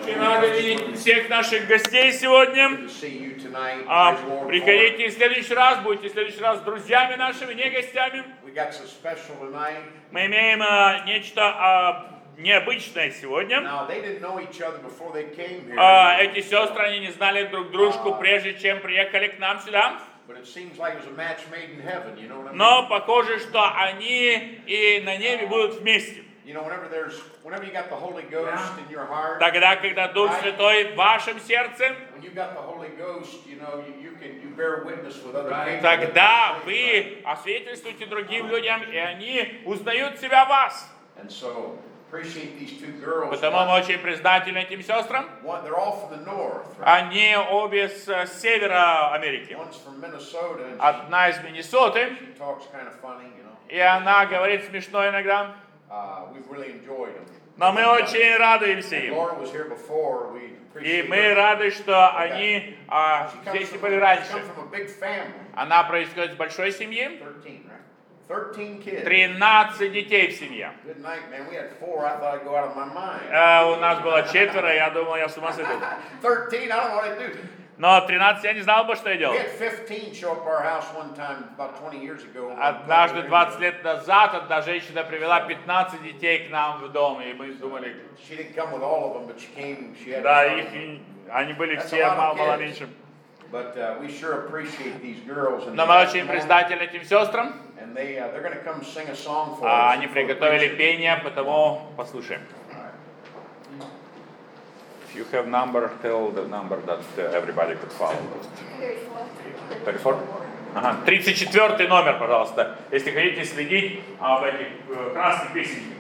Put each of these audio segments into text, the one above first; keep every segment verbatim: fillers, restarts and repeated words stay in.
Очень рады видеть всех наших гостей сегодня. А, приходите в следующий раз, будете в следующий раз с друзьями нашими, не гостями. Мы имеем а, нечто а, необычное сегодня. А, эти сестры, они не знали друг дружку, прежде чем приехали к нам сюда. Но похоже, что они и на небе будут вместе. Тогда, когда Дух Святой в вашем сердце, тогда вы освидетельствуете другим людям, и они узнают себя в вас. Потому мы очень признательны этим сестрам. Они обе с севера Америки. Одна из Миннесоты. И она говорит смешно иногда. Но мы очень радуемся им. И мы рады, что они а, здесь и были раньше. Она происходит из большой семьи. тринадцать детей в семье. Uh, у нас было четверо, я думал, я с ума сойду. Но тринадцать я не знал бы, что я делал. Однажды, двадцать лет назад, одна женщина привела пятнадцать детей к нам в дом, и мы думали... Да, их, они были все мало меньше. But uh, we sure appreciate these girls. Но мы очень признательны этим сестрам. And they, uh, they're going to come sing a song for us. А они приготовили пение, потому послушаем. If you have number, tell the number that uh, everybody could follow. тридцать четыре? Ага, тридцать четвёртый номер, пожалуйста, если хотите следить об этих uh, красных песенках.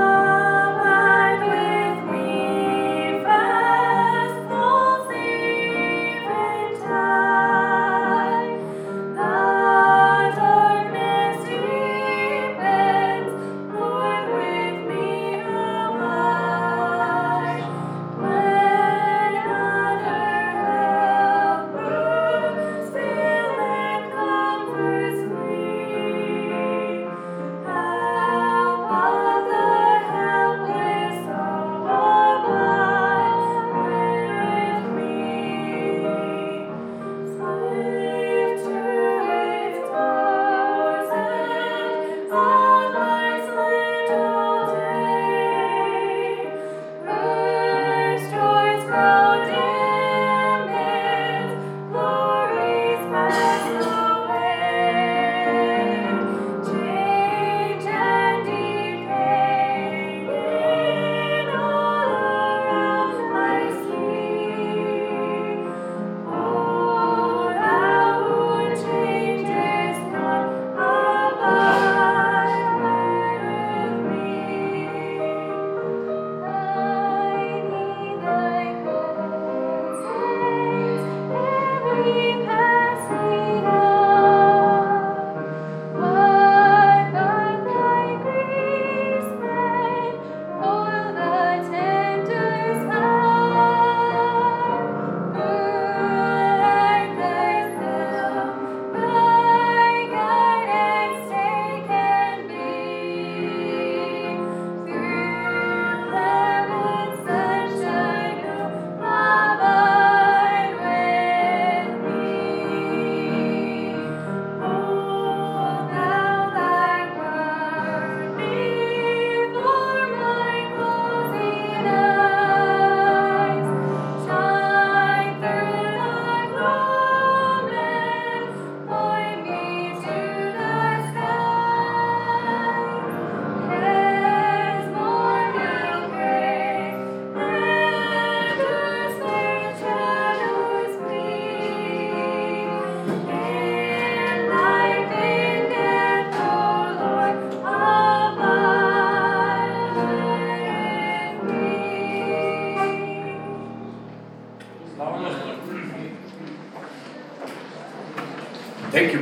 Abide with me, fast full sea.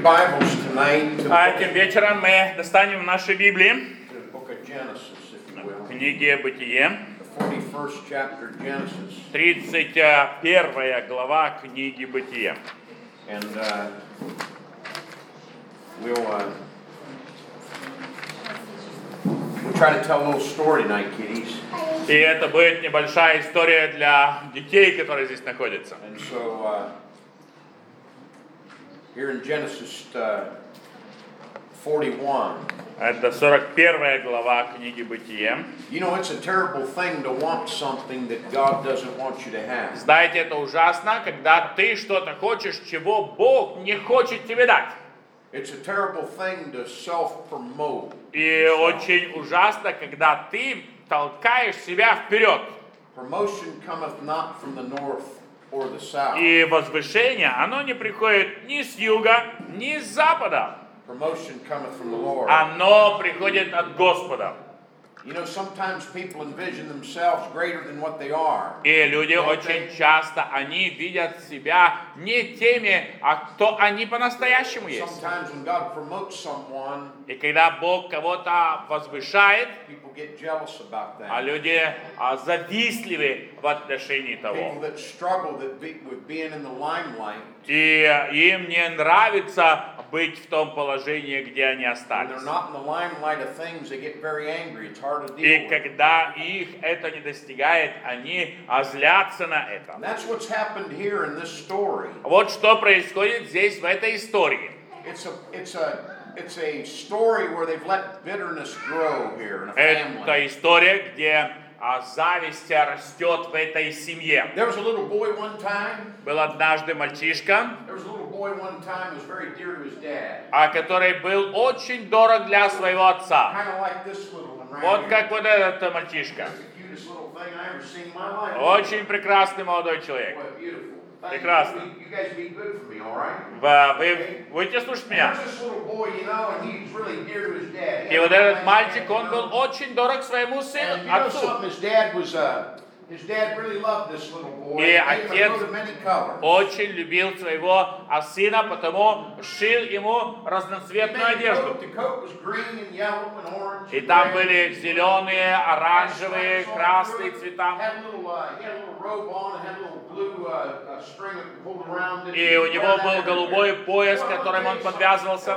Bibles tonight to the А book этим вечером мы достанем наши Библии, to the book of Genesis, if you will. книги Бытие, The forty-first chapter of Genesis. тридцать первая глава книги Бытие. And uh, we'll, uh, we'll try to tell a little story tonight, kiddies. И это будет небольшая история для детей, которые здесь находятся. And so, uh, here in Genesis uh, forty-one, Это сорок первая глава книги Бытие. you know, it's a terrible thing to want something that God doesn't want you to have. Знаете, это ужасно, когда ты что-то хочешь, чего Бог не хочет тебе дать. It's a terrible thing to self-promote. И очень ужасно, когда ты толкаешь себя вперед. Promotion cometh not from the north or the south. И возвышение, оно не приходит ни с юга, ни с запада. Promotion cometh from the Lord. Оно приходит от Господа. You know, sometimes people envision themselves greater than what they are. И люди очень часто, они видят себя не теми, а кто они по-настоящему есть. Sometimes when God promotes someone, И когда Бог кого-то возвышает, people get jealous about а that. люди а, завистливы в отношении того. People that struggle that be, with being in the limelight, И им не нравится быть в том положении, где они when остались. they're not in the limelight of things, they get very angry. It's hard to И deal with. когда их это не достигает, они а, злятся на это. And that's what's happened here in this story. Вот что происходит здесь, в этой истории. It's a, it's a, it's a story where they've let bitterness grow here in a family. Это история, где а, зависть растет в этой семье. There was a little boy one time. Был однажды мальчишка, There was a little boy one time who was very dear to his dad. а, который был очень дорог для своего отца. Kind of like this little one right Вот here. как вот этот мальчишка. That's the cutest little thing I ever seen in my life. Очень прекрасный молодой человек. Boy, beautiful. Thank Прекрасно. You. You guys be good for me, all right? Вы, вы будете слушать меня? There's this little boy, you know, and he's really dear to his dad. И вот этот мальчик, он был очень дорог своему сыну, And you know отцу. something? His dad was, uh, his dad really loved this little boy. И And gave him a отец coat of many colors. очень любил своего а, сына, потому шил ему He разноцветную made a одежду. coat. The coat was green and yellow and orange. И and там red. были зеленые, оранжевые, красные цвета. Had a little, uh, he had a little robe on and had a little blue uh, uh, string pulled around it. И у него был голубой пояс, которым он подвязывался.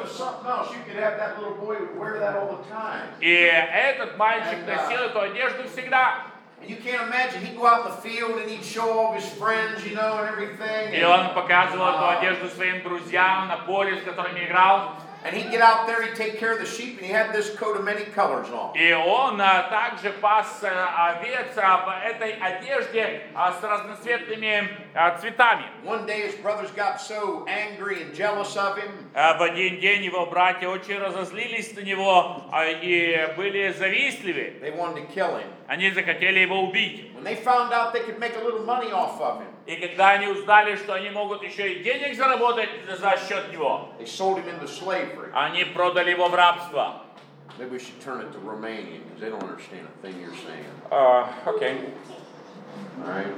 И этот мальчик носил эту одежду всегда. And you can't imagine, he'd go out in the field and he'd show all of his friends, you know, and everything. И он показывал эту одежду своим друзьям на поле, с которыми играл. And he'd get out there, he'd take care of the sheep, and he had this coat of many colors on. И он а, также пас а, овец а, в этой одежде а, с разноцветными а, цветами. One day his brothers got so angry and jealous of him. А, в один день его братья очень разозлились на него а, и были завистливы. They wanted to kill him. Они захотели его убить. When they found out they could make a little money off of him, И когда они узнали, что они могут еще и денег заработать за счет него, they sold him into slavery. они продали его в рабство. Maybe we should turn it to Romanian because they don't understand a thing you're saying. А, окей. All right.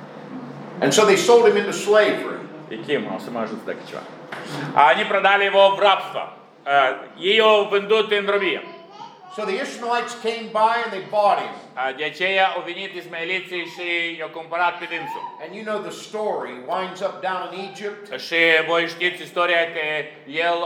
And so they sold him into slavery. И Ким, он сама же так чего. А они продали его в рабство. Ее вендут in Робия. So the Ishmaelites came by and they bought him. De aceea au venit ismaeliții și i-au cumpărat pe dânsul. And you know the story winds up down in Egypt. Și voi știți istoria că el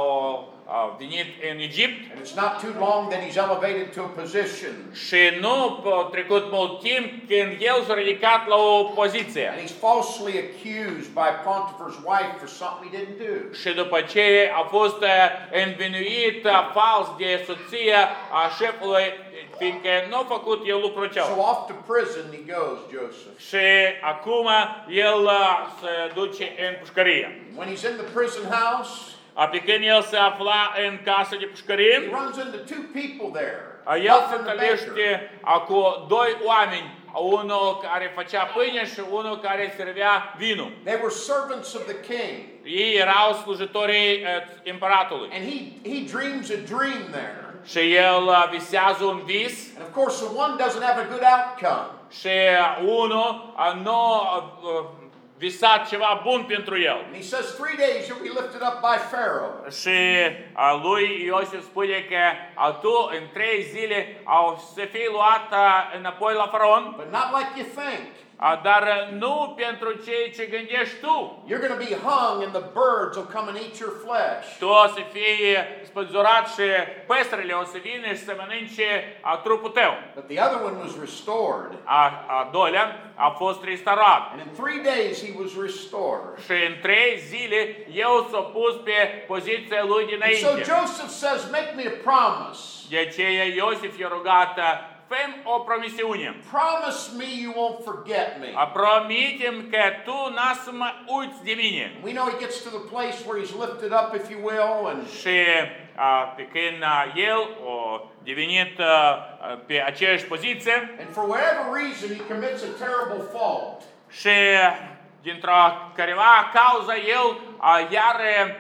a venit în Egipt. And it's not too long that he's elevated to a position. Și nu a trecut mult timp când el s-a ridicat la o poziție. And he's falsely accused by Potiphar's wife for something he didn't do. Și după ce a fost învinuit fals de soția a șefului, fiindcă nu a făcut el lucrul acela. So off to prison he goes, Joseph. Și acum el se duce în pușcărie. When he's in the prison house, A pe când el se afla în casă de he pușcărie, runs into two people there. el se Buff and the baker. întâlnește cu doi oameni, unul care făcea pâine și unul care servea vinul. They were servants of the king. Ei erau slujitorii împăratului. And he, he dreams a dream there. Și el visează un vis. And of course the one doesn't have a good outcome. Și unul nu visat ceva bun pentru el. And he says three days you'll be lifted up by Pharaoh. Și uh, lui Iosif spune că uh, tu în trei zile au să fii luat uh, înapoi la faraon, But not like you think. uh, dar uh, nu pentru ceea ce gândești tu. You're going to be hung and the birds will come and eat your flesh. Tu o să fii spânzurat și păsările o să vină și să mănânce uh, trupul tău. But the other one was restored. A, a doilea a fost restaurat. And in three days he was restored. Și în trei zile eu s-o pus pe poziția lui And so dinainte. Joseph says, make me a promise. De aceea Iosif i-a rugat, fă-mi o promisiune. Promise me you won't forget me. A promite-mi că tu n-a să mă uiți de mine. We know he gets to the place where he's lifted up, if you will, and Și a, pe când a, el a devenit a, a, pe aceeași poziție and for whatever reason he commits a terrible fault. și dintr-o careva cauză el a, iar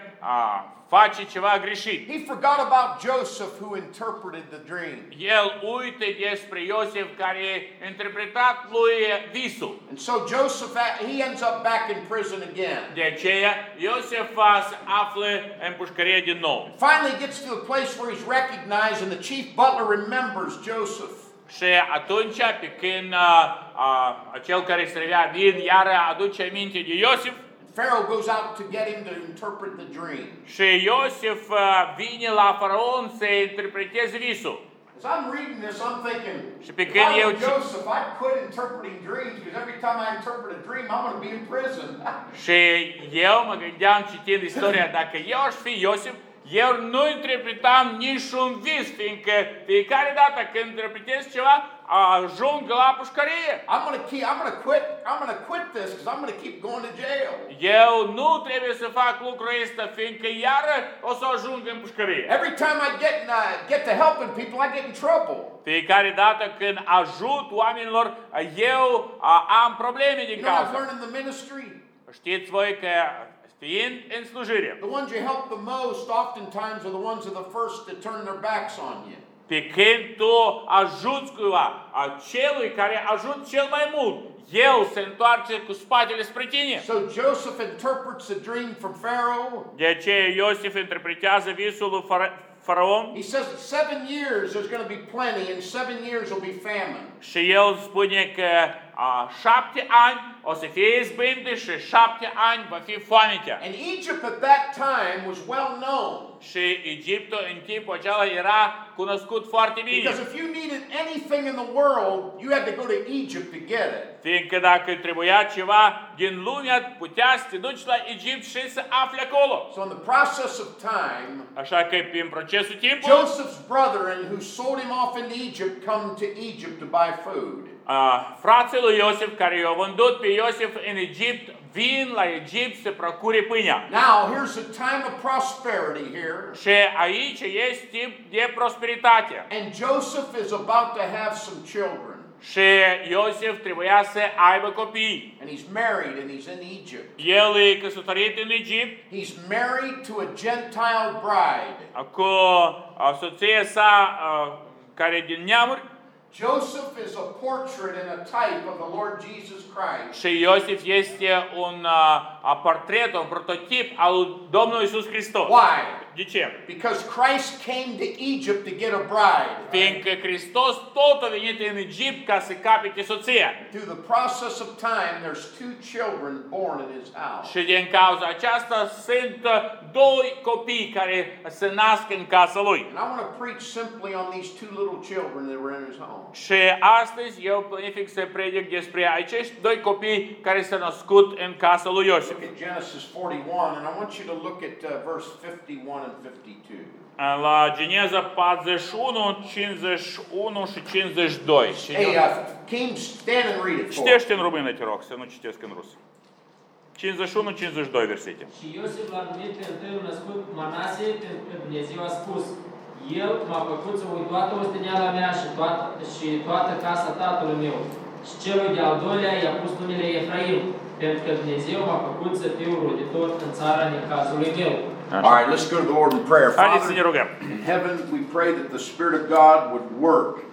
a, face ceva greșit. He forgot about Joseph who interpreted the dream. El uită despre Iosif care a interpretat lui visul. And so Joseph, he ends up back in prison again. De aceea Iosif se află în pușcărie din nou. Finally gets to the place where he's recognized and the chief butler remembers Joseph. Și atunci, pe când a, a, acel care servea vin, iar aduce aminte de Iosif, Pharaoh goes out to get him to interpret the dream. și Iosif a, vine la faraon să interpreteze visul. As I'm reading this, I'm thinking, Și pe if când I eu were Joseph, I'd quit interpreting dreams because every time I interpret a dream, I'm going to be in prison. Și eu mă gândeam citind istoria, dacă eu aș fi Iosif, eu nu interpretam niciun vis, fiindcă fiecare dată când interpretez ceva, ajung la pușcărie. I'm going to keep. I'm going to quit. I'm going to quit this because I'm going to keep going to jail. Eu nu trebuie să fac lucrul ăsta, fiindcă iară o să ajung în pușcărie. Every time I get uh, get to helping people, I get in trouble. Fiecare dată când ajut oamenilor, eu am probleme din You know, I've cauza. learned in the ministry. Știți voi că fiind în slujire, The ones you help the most oftentimes are the ones that are the first to turn their backs on you. pe când tu ajuți cuiva, acelui care ajut cel mai mult, el se întoarce cu spatele spre tine. So Joseph interprets the dream from Pharaoh. De aceea Iosif interpretează visul lui faraon. He says that seven years there's going to be plenty, and seven years will be famine. Și el spune că a, șapte ani o să fie izbândă și șapte ani va fi foametea. And Egypt at that time was well known. Și Egiptul în timpul acela era cunoscut foarte bine. Because if you needed anything in the world, you had to go to Egypt to get it. Fiindcă dacă trebuia ceva din lumea, putea să te duci la Egipt și să afli acolo. So in the process of time, Așa că prin procesul timpului, Joseph's brethren who sold him off into Egypt come to Egypt to buy food. Uh, frații lui Iosif care i-au vândut pe Iosif în Egipt vin la Egipt să procure pâinea. Now here's a time of prosperity here. Și aici este timp de prosperitate. And Joseph is about to have some children. Și Iosif trebuia să aibă copii. And he's married and he's in Egypt. El e căsătorit în Egipt. He's married to a Gentile bride. Cu uh, soția sa uh, care e din neamuri. Joseph is a portrait and a type of the Lord Jesus Christ. Și Iosif este un uh, portret, un prototip al Domnului Iisus Hristos. Why? De ce? Because Christ came to Egypt to get a bride. Fiindcă Hristos tot a venit în Egipt ca să capete soția. Through the process of time, there's two children born in his house. Și din cauza aceasta sunt doi copii care se nasc în casa lui. And I want to preach simply on these two little children that were in his home. Și astăzi eu planific să predic despre acești doi copii care s-au născut în casa lui Iosif. Look at Genesis forty-one, and I want you to look at uh, verse fifty-one and fifty-two. La Geneza patruzeci și unu, cincizeci și unu și cincizeci și doi. Hey, uh, Kim, stand and read it for us. Citește în română, te rog, să nu citesc în rusă. cincizeci și unu cincizeci și doi versete. Și Iosif l-a numit pe întâiul născut Manase, pentru că Dumnezeu a spus: El m-a făcut să uit toată osteneala mea și toată, și toată casa tatălui meu. Și celui de-al doilea i-a pus numele Efraim, pentru că Dumnezeu m-a făcut să fiu roditor în țara necazului meu. All right, let's go to the Lord in prayer. Haideți să ne Father, rugăm. in heaven, we pray that the Spirit of God would work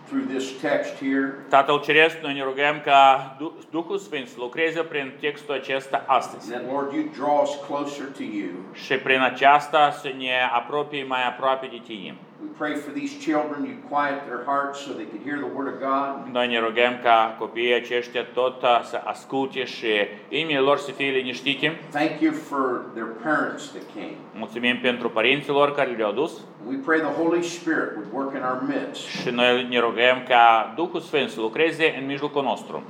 through this text here. Tatăl Ceresc, noi ne rugăm ca Duhul Sfânt să lucreze prin textul acesta astăzi. And that, Lord, you draw us closer to you. Și prin aceasta să ne apropie mai aproape de Tine. We pray for these children, you quiet their hearts so they could hear the word of God. Noi ne rugăm ca copiii aceștia tot să asculte și inimile lor să fie liniștite. Thank you for their parents that came. Mulțumim pentru părinții lor care le-au dus. We pray the Holy Spirit would work in our midst. Și noi ne rugăm ca Duhul Sfânt să lucreze în mijlocul nostru.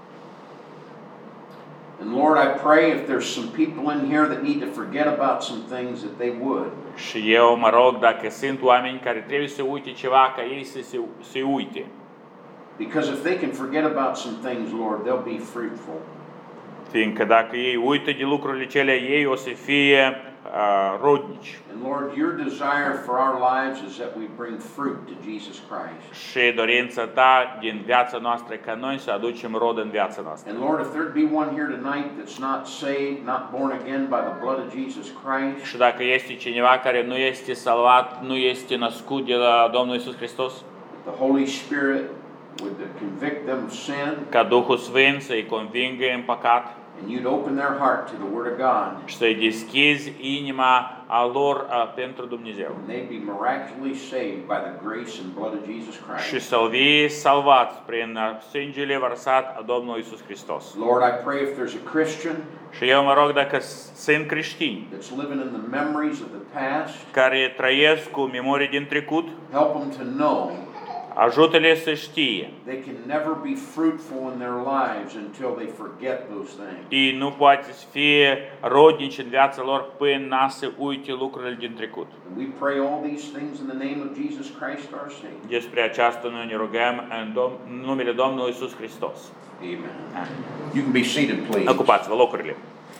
And Lord, I pray if there's some people in here that need to forget about some things that they would. Și eu mă rog dacă sunt oameni care trebuie să uite ceva, ca ei să se să uite. Because if they can forget about some things, Lord, they'll be fruitful. Fiindcă dacă ei uită de lucrurile cele, ei o să fie uh, rodnici. And Lord, your desire for our lives is that we bring fruit to Jesus Christ. Și dorința ta din viața noastră ca noi să aducem rod în viața noastră. And Lord, if there'd be one here tonight that's not saved, not born again by the blood of Jesus Christ. Și dacă este cineva care nu este salvat, nu este născut de la Domnul Iisus Hristos, The Holy Spirit would convict them of sin. Ca Duhul Sfânt să-i convingă în păcat. And you'd open their heart to the Word of God. Și să-i deschizi inima a lor uh, pentru Dumnezeu. And they'd be miraculously saved by the grace and blood of Jesus Christ. Și să fie salvați prin sângele vărsat a Domnului Iisus Hristos. Lord, I pray if there's a Christian Și eu mă rog dacă sunt creștini that's living in the memories of the past, care trăiesc cu memorii din trecut, help them to know ajută-le să știe. they can never be fruitful in their lives until they forget those things. Ei nu poate să fie rodnici în viața lor până să uite lucrurile din trecut. And we pray all these things in the name of Jesus Christ our Savior. Despre aceasta noi ne rugăm în, Dom- în numele Domnului Iisus Hristos. Amen. Amen. You can be seated, please. Ocupați-vă locurile.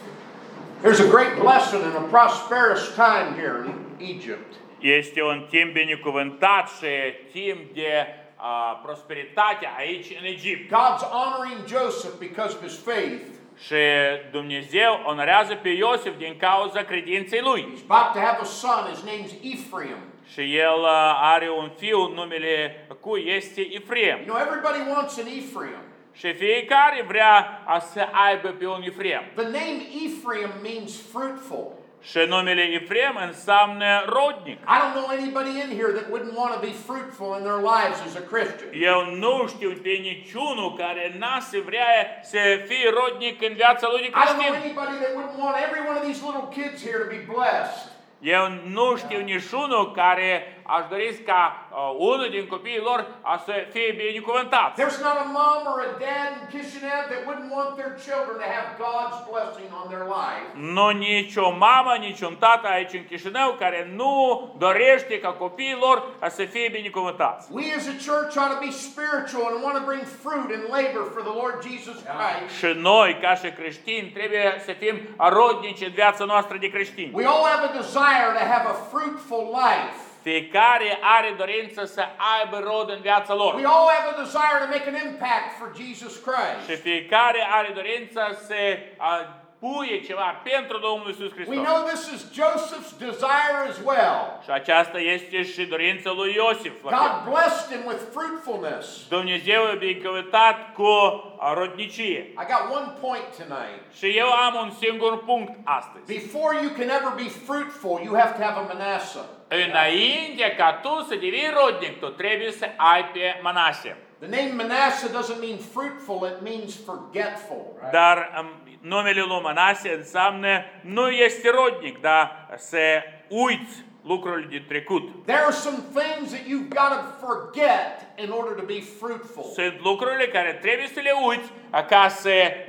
There's a great blessing and a prosperous time here in Egypt. Este un timp binecuvântat și timp de uh, prosperitate aici în Egipt. God's honoring Joseph because of his faith. Și Dumnezeu onorează pe Iosif din cauza credinței lui. He's about to have a son, his name's Ephraim. Și el uh, are un fiu, numele cui este Efrem. You know, everybody wants an Ephraim. Și fiecare vrea să aibă pe un Efrem. The name Ephraim means fruitful. Și numele Efrem înseamnă rodnic. I don't know anybody in here that wouldn't want to be fruitful in their lives as a Christian. Eu nu știu pe niciunul care n-a să vrea să fie rodnic în viața lui de I don't know creștin. anybody that wouldn't want every one of these little kids here to be blessed. Eu nu știu niciunul care aș dori ca uh, unul din copiii lor a să fie binecuvântat. There's not a mom or a dad in Kishinev that wouldn't want their children to have God's blessing on their life. Nu nici o mamă, nici un tată aici în Chișinău care nu dorește ca copiii lor să fie binecuvântați. We as a church ought to be spiritual and want to bring fruit and labor for the Lord Jesus Christ. Și noi, ca și creștini, trebuie să fim rodnici în viața noastră de creștini. We all have a desire to have a fruitful life. Fiecare are dorință să aibă rod în viața lor. We all have a desire to make an impact for Jesus Christ. Și fiecare are dorință să uh, puie ceva pentru Domnul Iisus Hristos. We know this is Joseph's desire as well. Și aceasta este și dorința lui Iosif. God blessed him with fruitfulness. Dumnezeu a binecuvântat cu rodnicie. I got one point tonight. Și eu am un singur punct astăzi. Before you can ever be fruitful, you have to have a Manasseh. Înainte ca tu să devii rodnic, tu trebuie să ai pe Manase. The name Manasseh doesn't mean fruitful, it means forgetful. Dar um, numele lui Manase înseamnă nu este rodnic, dar să uiți lucrurile din trecut. There are some things that you've got to forget in order to be fruitful. Sunt lucrurile care trebuie să le uiți ca să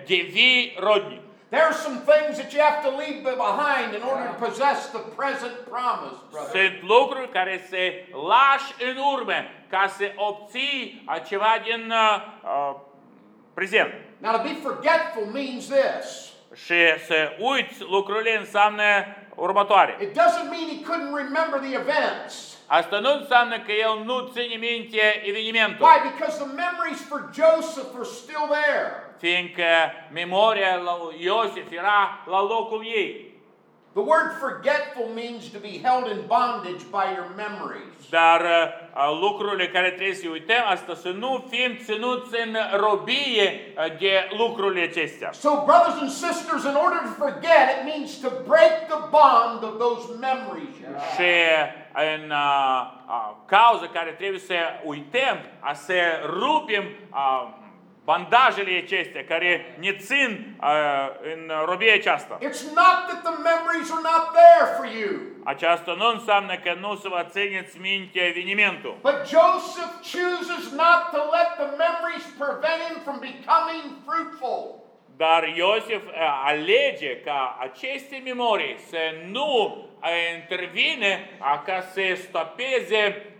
devii rodnic. There are some things that you have to leave behind in order to possess the present promise, brother. Sunt lucruri care se lași în urmă ca să obții ceva din uh, uh, prezent. Now to be forgetful means this. Și să uiți lucrurile înseamnă următoare. It doesn't mean he couldn't remember the events. Asta nu înseamnă că el nu ține minte evenimentul. Why? Because the memories for Joseph are still there. Fiindcă memoria lui Iosif era la locul ei. The word forgetful means to be held in bondage by your memories. Dar uh, lucrurile care trebuie să uităm, asta să nu fim ținuți în robie de lucrurile acestea. So brothers and sisters, in order to forget, it means to break the bond of those memories. Și în uh, uh, cauza care trebuie să uităm, a să rupem uh, bandajele acestea care ne țin uh, în robie aceasta. It's not that the memories are not there for you. Aceasta nu înseamnă că nu să vă țineți minte evenimentul. But Joseph chooses not to let the memories prevent him from becoming fruitful. Dar Iosif uh, alege ca aceste memorii să nu uh, intervine uh, ca să stopeze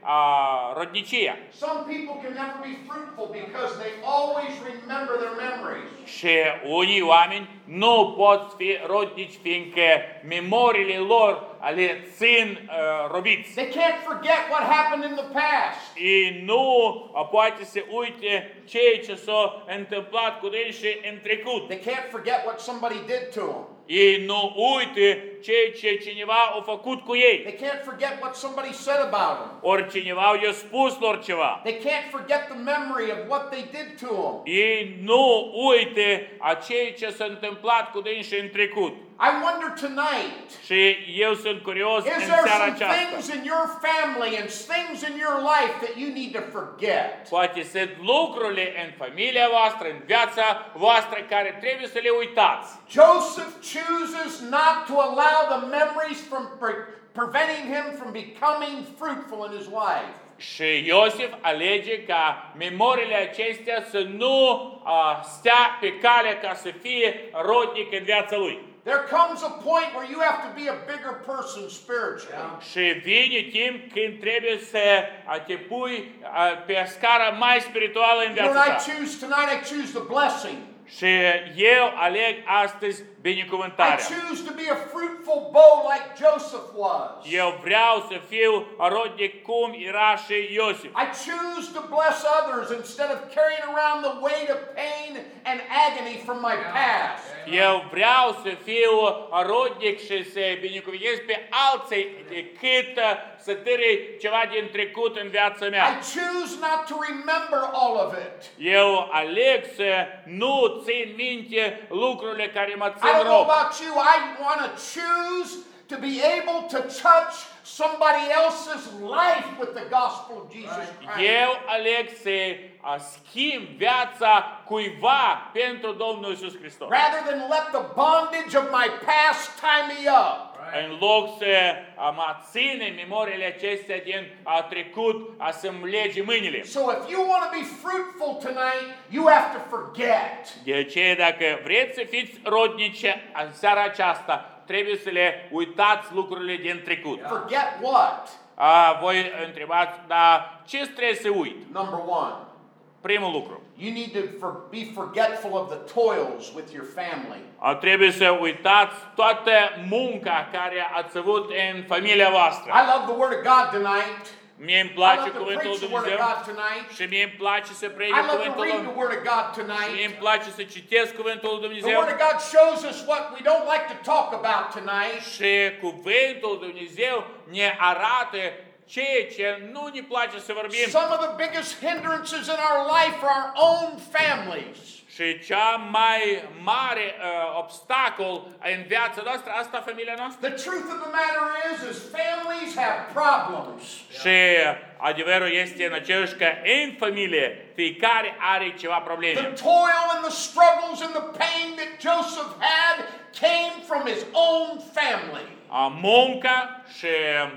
uh, rodnicia. Some people can never be fruitful because they always remember their memories. Și unii oameni nu pot fi rodnici fiindcă memoriile lor le țin uh, robiți. They can't forget what happened in the past. Ei nu uh, poate să uite ceea ce s-a întâmplat cu ei și în trecut. They can't forget what somebody did to them. Ei nu uite ceea ce cineva a făcut cu ei. They can't forget what somebody said about them. Ori cineva i-a spus lor ceva. They can't forget the memory of what they did to them. Ei nu uite a ceea ce s-a întâmplat cu ei și în trecut. I wonder tonight, Și eu sunt curios is în there seara some aceasta. things in your family and things in your life that you need to forget? Poate sunt lucrurile în familia voastră, în viața voastră care trebuie să le uitați. Joseph chooses not to allow the memories from pre- preventing him from becoming fruitful in his life. Și Iosif alege ca memoriile acestea să nu uh, stea pe cale ca să fie rodnic în viața lui. There comes a point where you have to be a bigger person spiritually. Și vine timp când trebuie să uh, te pui uh, pe scara mai spirituală în You know viața what I ta. choose tonight? I choose the blessing. Și eu aleg astăzi I binecuvântarea. choose to be a fruitful bow like Joseph was. Eu vreau să fiu rodnic cum era și Iosif. I choose to bless others instead of carrying around the weight of pain and agony from my past. Eu vreau să fiu rodnic și să binecuvântez pe alții decât să târâi ceva din trecut în viața mea. I choose not to remember all of it. Eu aleg să nu țin minte lucrurile care mă I țin don't know rob. about you. I want to choose to be able to touch somebody else's life with the gospel of Jesus Christ. Eu aleg să uh, schimb viața cuiva pentru Domnul Iisus Hristos. Rather than let the bondage of my past tie me up. În loc să uh, mă ține memoriile acestea din uh, trecut, uh, să-mi lege mâinile. So if you want to be fruitful tonight, you have to forget. De aceea, dacă vreți să fiți rodnice în seara aceasta, trebuie să le uitați lucrurile din trecut. Forget what? A, voi întrebați, dar ce trebuie să uit? Number one, Primul lucru. you need to for, be forgetful of the toils with your family. A, trebuie să uitați toată munca care ați avut în familia voastră. I love the Word of God tonight. Mie îmi I place love to cuvântul lui preach the Word of Dumnezeu God tonight. și mie îmi place să predic I love to cuvântul read lui. the Word of God Mie tonight. îmi place să citesc cuvântul lui The Dumnezeu. Word of God shows us what we don't like to talk about tonight. Și cuvântul lui Dumnezeu ne arată ceea ce nu ne place să vorbim. Some of the biggest hindrances in our life are our own families. Și cea mai mare uh, obstacol în viața noastră, asta familia noastră. The truth of the matter is, is families have problems. Și adevărul este în același că în familie fiecare are ceva probleme. The toil and the struggles and the pain that Joseph had came from his own family. Uh, munca și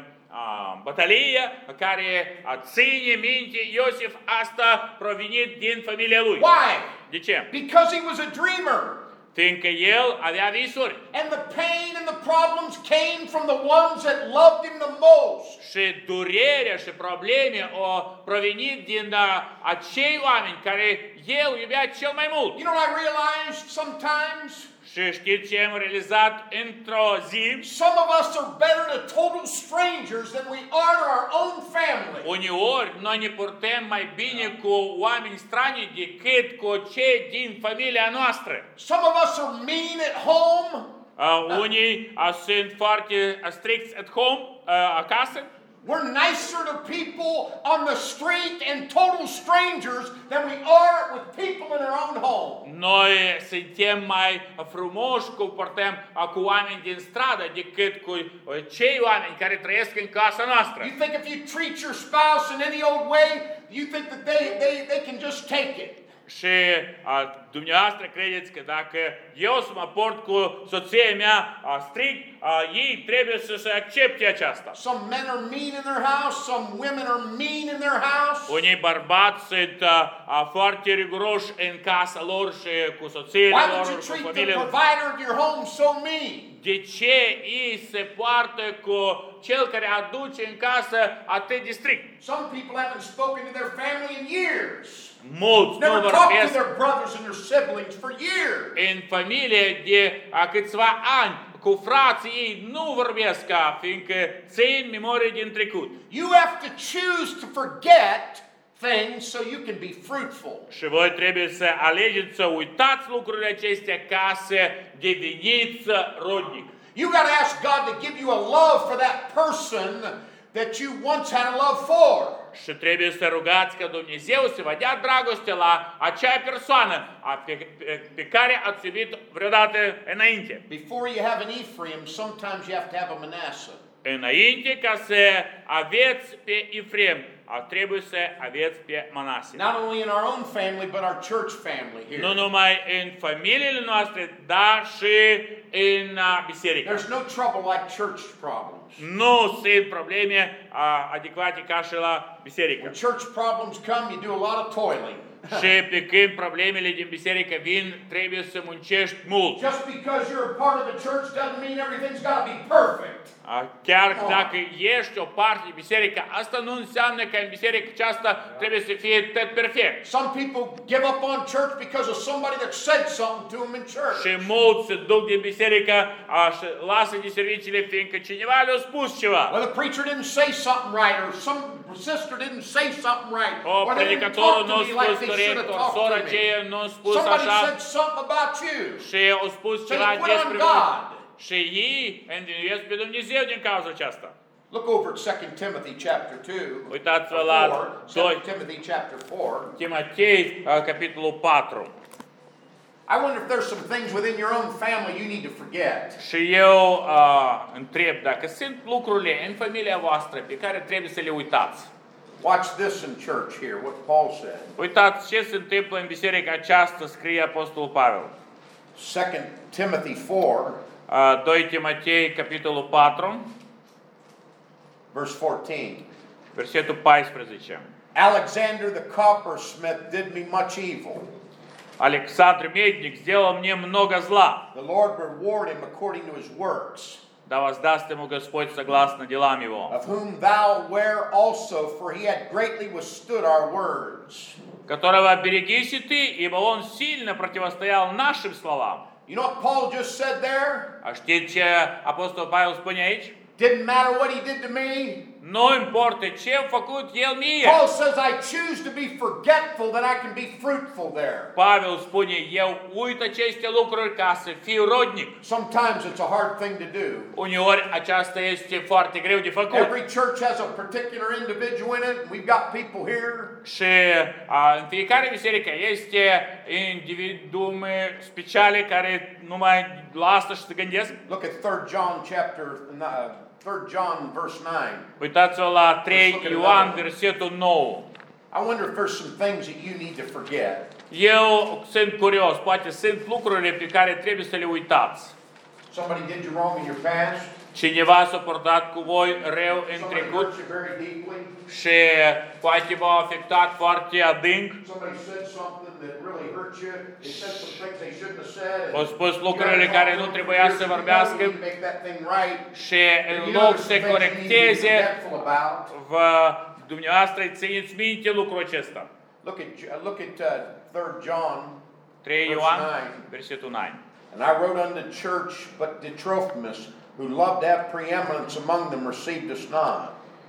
uh, bătălia care uh, ține minte Iosif, asta provenit din familia lui. Why? De ce? Because he was a dreamer. Fiindcă el avea visuri. And the pain and the problems came from the ones that loved him the most. Și durerea și probleme au provenit din uh, acei oameni care el iubea cel mai mult. You know what I realized sometimes? Și știți ce am realizat într-o zi? Some of us are better to total strangers than we are to our own family. Uneori noi ne purtăm mai bine cu oameni strani decât cu cei din familia noastră. Some of us are mean at home. Uh, unii uh, sunt foarte uh, stricți at home, uh, acasă. We're nicer to people on the street and total strangers than we are with people in our own home. Noi suntem mai frumoși, comportăm uh, cu oameni din stradă decât cu uh, cei oameni care trăiesc în casa noastră. You think if you treat your spouse in any old way, you think that they, they, they can just take it. Și a, dumneavoastră credeți că dacă eu să mă port cu soția mea a, strict, a, ei trebuie să se accepte aceasta. Some men are mean in their house, some women are mean in their house. Unii bărbați sunt a, a, foarte riguroși în casa lor și cu soțiile Why lor, would you cu treat the familiile lor. provider of your home so mean? De ce ei se poartă cu cel care aduce în casă atât de strict? Some people haven't spoken to their family in years. Mulți nu Never talked to vorbesc their brothers and their siblings for years. în familie de a, câțiva ani. Cu frații ei nu vorbesc ca, fiindcă țin memorie din trecut. You have to choose to forget things so you can be fruitful. Și voi trebuie să alegeți să uitați lucrurile acestea ca să deveniți rodnic. You got to ask God to give you a love for that person that you once had a love for. Și trebuie să rugați ca Dumnezeu să vă dea dragoste la acea persoană pe, pe, pe care ați iubit vreodată înainte. Before you have an Ephraim, sometimes you have to have a Manasseh. Înainte ca să aveți pe Efrem, trebuie să aveți pe Manase. Not only in our own family, but our church family here. Nu numai în familiile noastre, dar și în uh, biserică. There's no trouble like church problems. Nu sunt probleme uh, adecvate ca și la biserică. When church problems come, you do a lot of toiling. Și pe când problemele din biserică vin, trebuie să muncești mult. Just because you're a part of the church doesn't mean everything's got to be perfect. Chiar dacă ești o parte din biserică, asta nu înseamnă că în biserică aceasta trebuie să fie tot perfect. Some people give up on church because of somebody that said something to them in church. Și mulți se duc din biserică și lasă de serviciile fiindcă cineva le-a spus ceva. Well, the preacher didn't say something right, or some sister didn't say something right, O, or they didn't predicatorul talk nu to a me like spus they should corect, have o talked soră to me. aceea nu a spus Somebody așa said something about you. și a spus So ceva you put on despre God. voi. Și ei învinuiesc pe Dumnezeu din cauza aceasta. Look over at Second Timothy chapter two. Uitați-vă la Second Timothy chapter four. Timotei, capitolul patru. I wonder if there's some things within your own family you need to forget. Și eu uh, întreb dacă sunt lucrurile în familia voastră pe care trebuie să le uitați. Watch this in church here, what Paul said. Uitați ce se întâmplă în biserica aceasta, scrie Apostolul Pavel. Second Timothy four. Uh, doi Timotei, capitolul patru, verse fourteen. versetul paisprezece. Alexander the coppersmith did me much evil. Александр Медник сделал мне много зла. The Lord reward him according to his works. Да воздаст ему Господь согласно делам его. Of whom thou ware also, for he had greatly withstood our words. Которого берегись и ты, ибо он сильно противостоял нашим словам. You know what Paul just said there? А știți ce Apostol Pavel spune aici? Didn't matter what he did to me. Nu importă ce a făcut el mie. Paul says, I choose to be forgetful that I can be fruitful there. Pavel spune, eu uit aceste lucruri ca să fiu rodnic. Sometimes it's a hard thing to do. Uneori aceasta este foarte greu de făcut. Every church has a particular individual in it. We've got people here. Și a, în fiecare biserică este individuume speciale care numai la asta și se gândesc. Look at third John chapter uh, third John verse nine. Uitați-vă la trei Ioan versetul nouă. I wonder if there's some things that you need to forget. Eu sunt curios, poate sunt lucrurile pe care trebuie să le uitați. Somebody did you wrong in your past. Cineva s-a purtat cu voi rău în Somebody trecut hurt you very deeply. și poate v-a afectat foarte adânc. Somebody said something that really hurt you. They said some things they shouldn't have said. Au spus lucrurile care nu trebuia să vorbească și în loc să corecteze, vă, dumneavoastră îi țineți minte lucrul acesta. Look at look at uh, third John trei Ioan, versetul nouă. And I wrote unto the church, but Trophimus, who loved to have preeminence among them, received us not.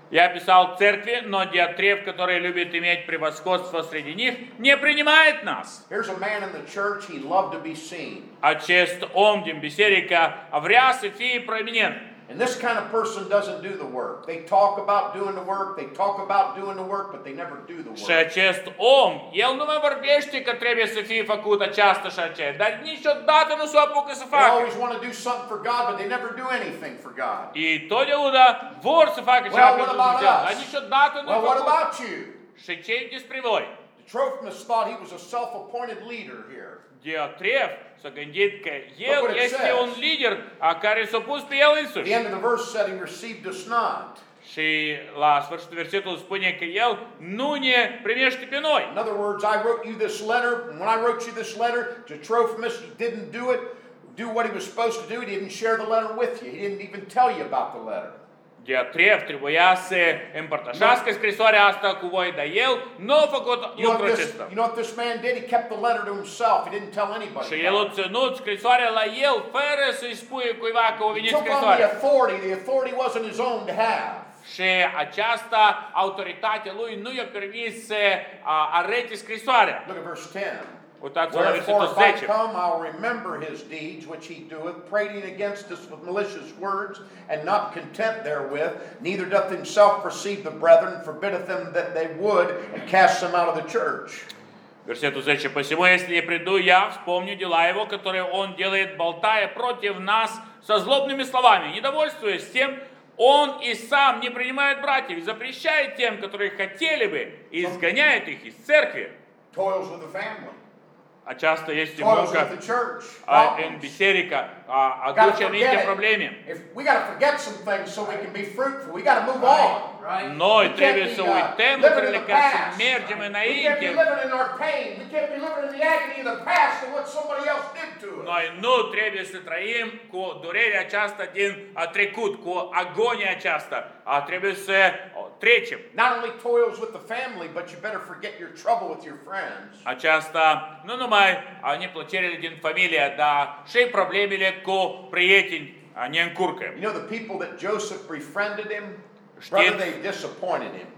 Я писал в церкви, но Диатреф, который любит иметь превосходство среди них, не принимает нас. Here's a man in the church, he loved to be seen. Acest om din biserică vrea să fie proeminent. And this kind of person doesn't do the work. They talk about doing the work, they talk about doing the work, but they never do the Și work. acest om, el nu mai vorbește că trebuie să fie făcut aceasta și aceea, dar niciodată nu se apucă să They facă. always want to do something for God, but they never do anything for God. Ei totdeauna vor să facă ceva Well, what pentru about Dumnezeu, us? dar niciodată nu Well, what făcut. about you? Și ce despre voi? Trophimus thought he was a self-appointed leader here. Diotref s-a gândit că el Look what it este says. un lider a care s-a pus pe el The însuși. end of the verse said he received us not. Și la sfârșitul versetului spune că el nu ne primește pe noi. In other words, I wrote you this letter, and when I wrote you this letter, to Trophimus, he didn't do it, do what he was supposed to do. He didn't share the letter with you. He didn't even tell you about the letter. Diotref trebuia să împărtășească scrisoarea asta cu voi, dar el nu a făcut You know, lucrul what this, acesta. you know what this man did? He kept the letter to himself. He didn't tell anybody. Și el a about it. ținut scrisoarea la el fără să-i spune cuiva că a He venit took on the scrisoarea. authority. The authority wasn't his own to have. Și aceasta autoritate lui nu i-a permis să a, arete scrisoarea. Look at verse ten. Uitați-vă la Wherefore, versetul if I zece. come, I'll remember his deeds which he doeth, prating against us with malicious words, and not content therewith, neither doth himself perceive the brethren, forbiddeth them that they would, and casts them out of the church. Версету зече. Посему, если не приду я, вспомню дела его, которые он делает, болтая против нас со злобными словами, недовольствуясь тем, он и сам не принимает братьев, и запрещает тем, которые хотели бы, и изгоняет их из церкви. Toils with the family. Aceasta este Toils munca with the church. a, în Problems. biserică, a, Gotta aduce forget anumite it. probleme. If we got to forget some things so we can be fruitful. We got to move on. Right? Noi We trebuie can't să be, uh, uităm living in lucrurile the ca să past. mergem We can't be înainte. living in our pain. We can't be living in the agony of the past and what somebody else did to us. Noi nu trebuie să trăim cu durerea aceasta din a trecut, cu agonia aceasta. A trebuie să o trecem. Not only toils with the family, but you better forget your trouble with your friends. Aceasta nu numai a, neplăcerile din familie, dar și problemele cu prieteni a, ne încurcă. You know the people that Joseph befriended him? Știți- Brother, they disappointed him.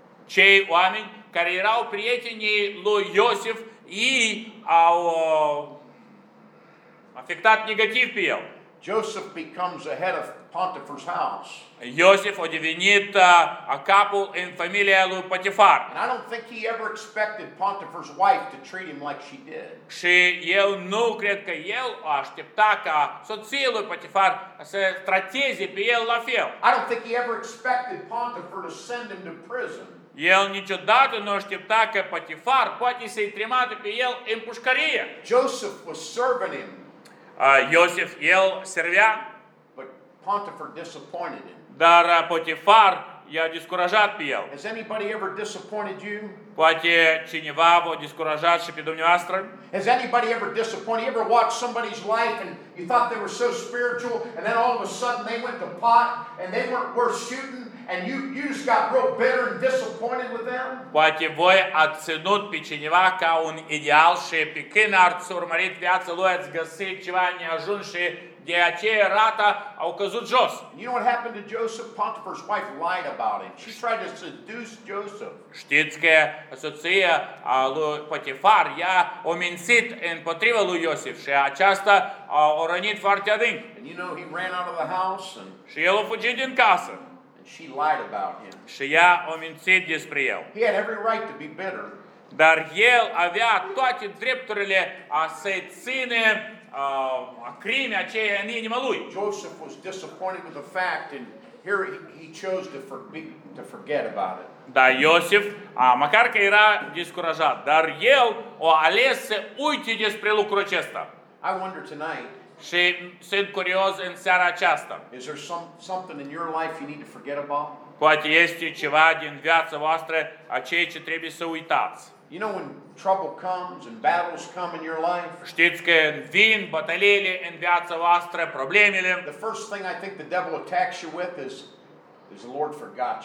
Cei oameni care erau prietenii lui Iosif, ei au uh, afectat negativ pe el. Joseph becomes the head of Potiphar's house. Iosif a devenit uh, a capul în familia lui Potifar. And I don't think he ever expected Potiphar's wife to treat him like she did. Și el nu cred că el o aștepta ca soția lui Potifar să trateze pe el la fel. I don't think he ever expected Potiphar to send him to prison. El niciodată nu aștepta că Potifar poate să-i trimată pe el în pușcărie. Joseph was serving him, Uh, Iosif, el servea, but Potiphar disappointed him. dar uh, Potifar i-a descurajat pe el. Has anybody ever disappointed you? Poate cineva v-a descurajat și pe dumneavoastră? Has anybody ever disappointed you? Ever watched somebody's life and you thought they were so spiritual and then all of a sudden they went to pot and they weren't worth shooting and you, you just got real bitter and disappointed with them? Poate voi ați ținut pe cineva ca un ideal și pe când ați urmărit viața lui ați găsit ceva neajuns și de aceea rata au căzut jos. And you know what happened to Joseph? Potiphar's wife lied about him. She tried to seduce Joseph. Știți că soția a lui Potifar ea a mințit împotriva lui Iosif și aceasta a rănit foarte adânc. And you know he ran out of the house and, Și el a fugit din casă and she lied about him. și ea a mințit despre el. He had every right to be bitter. Dar el avea toate drepturile a să-i ține a, a crime aceea în inima lui. Joseph was disappointed with the fact, and here he, he chose to, forbe to forget about it. Dar Iosif, a, măcar că era descurajat, dar el a ales să uite despre lucrul acesta. I wonder tonight, Și sunt curios în seara aceasta. is there some, something in your life you need to forget about? Poate este ceva din viața voastră a ceea ce trebuie să uitați. You know when trouble comes and battles come in your life, Știți că vin bătăliile în viața voastră, problemele. the first thing I think the devil attacks you with is, is the Lord forgot you.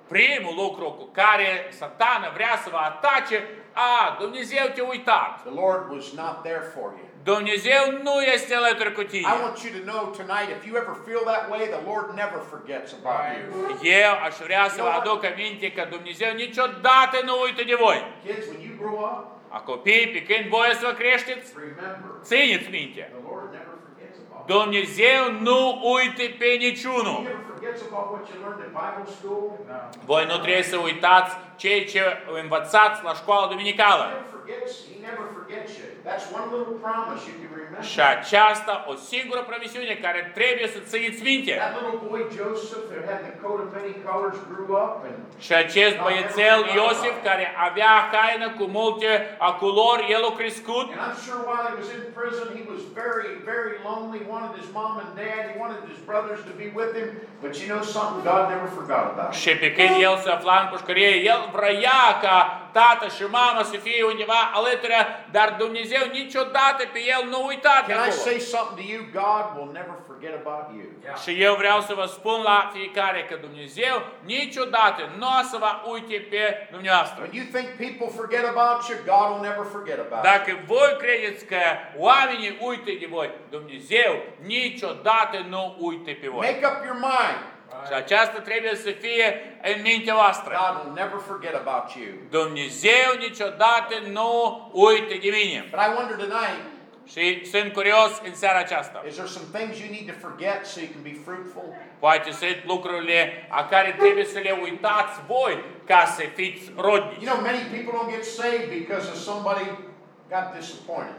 primul lucru cu care Satana vrea să vă atace, a, Dumnezeu te-a uitat. The Lord was not there for you. Dumnezeu nu este alături cu tine. I want you to know tonight, if you ever feel that way, the Lord never forgets about you. Eu aș vrea să vă aduc aminte că Dumnezeu niciodată nu uită de voi. Kids, when you grow up, A copii, pe când voi să vă creșteți, remember, țineți minte. the Lord never forgets about you. Dumnezeu nu uită pe He niciunul. never forgets about what you learned in Bible school. Voi nu trebuie să uitați ceea ce învățați la școala He duminicală. never forgets, he never forgets you. That's one little promise you can remember. Și aceasta o singură promisiune care trebuie să țineți minte. That little boy Joseph that had the coat of many colors grew up and Și acest băiețel Iosif care avea haină cu multe culori, el a crescut. and I'm sure while he was in prison he was very, very lonely. He wanted his mom and dad, he wanted his brothers to be with him. But you know something, God never forgot about him. Și pe când el se afla în pușcărie, el vrea ca tată și mama să fie undeva alături, dar Dumnezeu niciodată pe el nu a uitat de Can I acolo. say something to you? God will never forget about you. Și eu vreau să vă spun la fiecare că Dumnezeu niciodată nu o să vă uite pe dumneavoastră. When you think people forget about you, God will never forget about you. Dacă voi credeți că oamenii uită de voi, Dumnezeu niciodată nu uite pe voi. Make up your mind. Și aceasta trebuie să fie în mintea voastră. God will never forget about you. Dumnezeu niciodată nu uită de mine. But I wonder tonight, Și sunt curios în seara aceasta. is there some things you need to forget so you can be fruitful? Poate sunt lucrurile a care trebuie să le uitați voi ca să fiți rodnici. You know, many people don't get saved because of somebody got disappointed.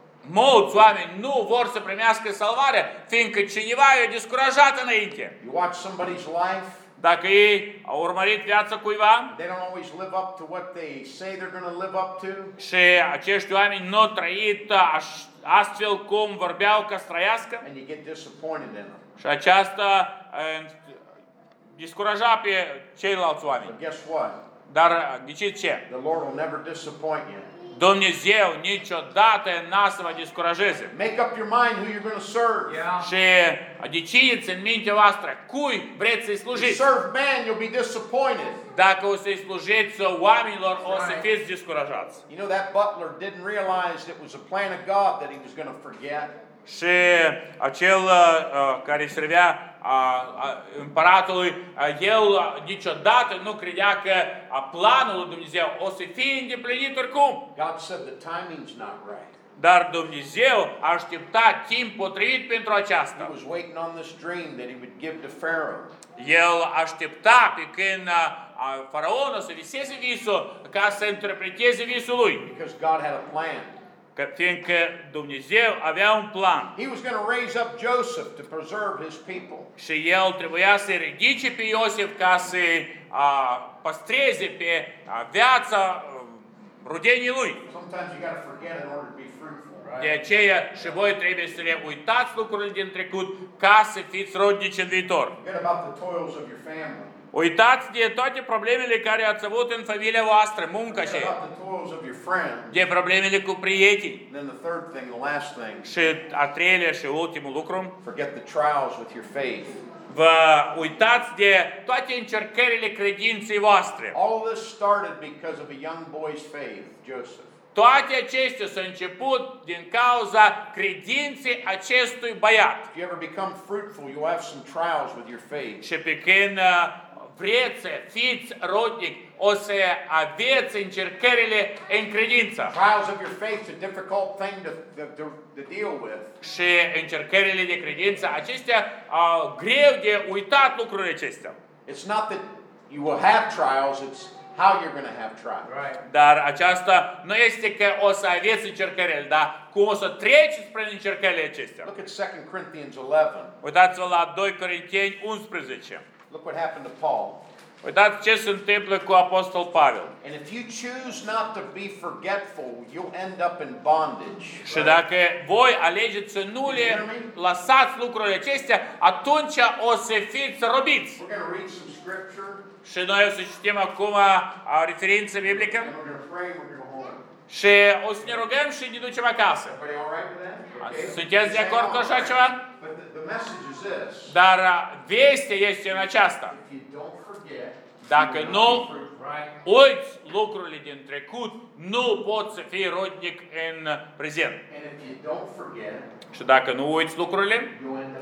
Mulți oameni nu vor să primească salvarea, fiindcă cineva i-a descurajat înainte. You watch somebody's life, Dacă ei au urmărit viața cuiva they don't always live up to what they say they're going to live up to. și acești oameni nu au trăit aș- astfel cum vorbeau că să trăiască, And you get disappointed in them. și aceasta uh, descuraja pe ceilalți oameni. But guess what? Dar ghiciți ce? The Lord will never disappoint you. Dumnezeu niciodată n-a să vă descurajeze. Make up your mind who you're going to serve. Și decideți în mintea voastră cui vreți să-i If you slujiți. serve man, you'll be disappointed. Dacă o să-i slujiți oamenilor, o să fiți descurajați. You know, that butler didn't realize it was a plan of God that he was going to forget. Și acel uh, care servea uh, uh, împăratului, uh, el uh, niciodată nu credea că uh, planul lui Dumnezeu o să fie îndeplinit oricum. God said the timing's not right. Dar Dumnezeu aștepta timp potrivit pentru He aceasta. was waiting on this dream that he would give to Pharaoh. El aștepta pe când uh, uh, faraonul să viseze visul ca să interpreteze visul lui. Because God had a plan. Că, fiindcă Dumnezeu avea un plan. He was going to raise up Joseph to preserve his people. Și el trebuia să ridice pe Iosif ca să uh, păstreze pe uh, viața uh, rudenii lui. Sometimes you got to forget in order to be fruitful, right? De aceea și voi trebuie să le uitați lucrurile din trecut ca să fiți rodnici în viitor. Forget about the toils of your family. Uitați de toate problemele care ați avut în familia voastră, munca și Forget about the toils of your friends. de problemele cu prietenii. And then the third thing, the last thing, Și a treilea și ultimul lucru, forget the trials with your faith. vă uitați de toate încercările credinței voastre. All of this started because of a young boy's faith, Joseph. Toate acestea s-au început din cauza credinței acestui băiat. If you ever become fruitful, you'll have some trials with your faith. Și pe când uh, vreți să fiți rodnic, o să aveți încercările în credință. Trials of your faith is a difficult thing to, to, to, to deal with. Și încercările de credință, acestea au greu de uitat lucrurile acestea. It's not that you will have trials, it's how you're going to have trials. Right. Dar aceasta nu este că o să aveți încercările, dar cum o să treceți prin încercările acestea. Look at Second Corinthians eleven. Uitați-vă la doi Corinteni unsprezece. Look what happened to Paul. Uitați ce se întâmplă cu Apostol Pavel. And if you choose not to be forgetful, you'll end up in bondage. Și dacă voi alegeți să nu le lăsați lucrurile acestea, atunci o să fiți robiți. We're going to read some scripture, Și noi o să citim acum a, referință biblică and we're going to pray, we're going to go home. și o să ne rugăm și ne ducem acasă. Everybody all right with that? Okay. Sunteți de acord cu așa ceva? But the, the message is this. Dar vestea este în aceasta. If you don't forget Dacă nu uiți lucrurile din trecut, nu poți să fii rodnic în prezent. Și dacă nu uiți lucrurile,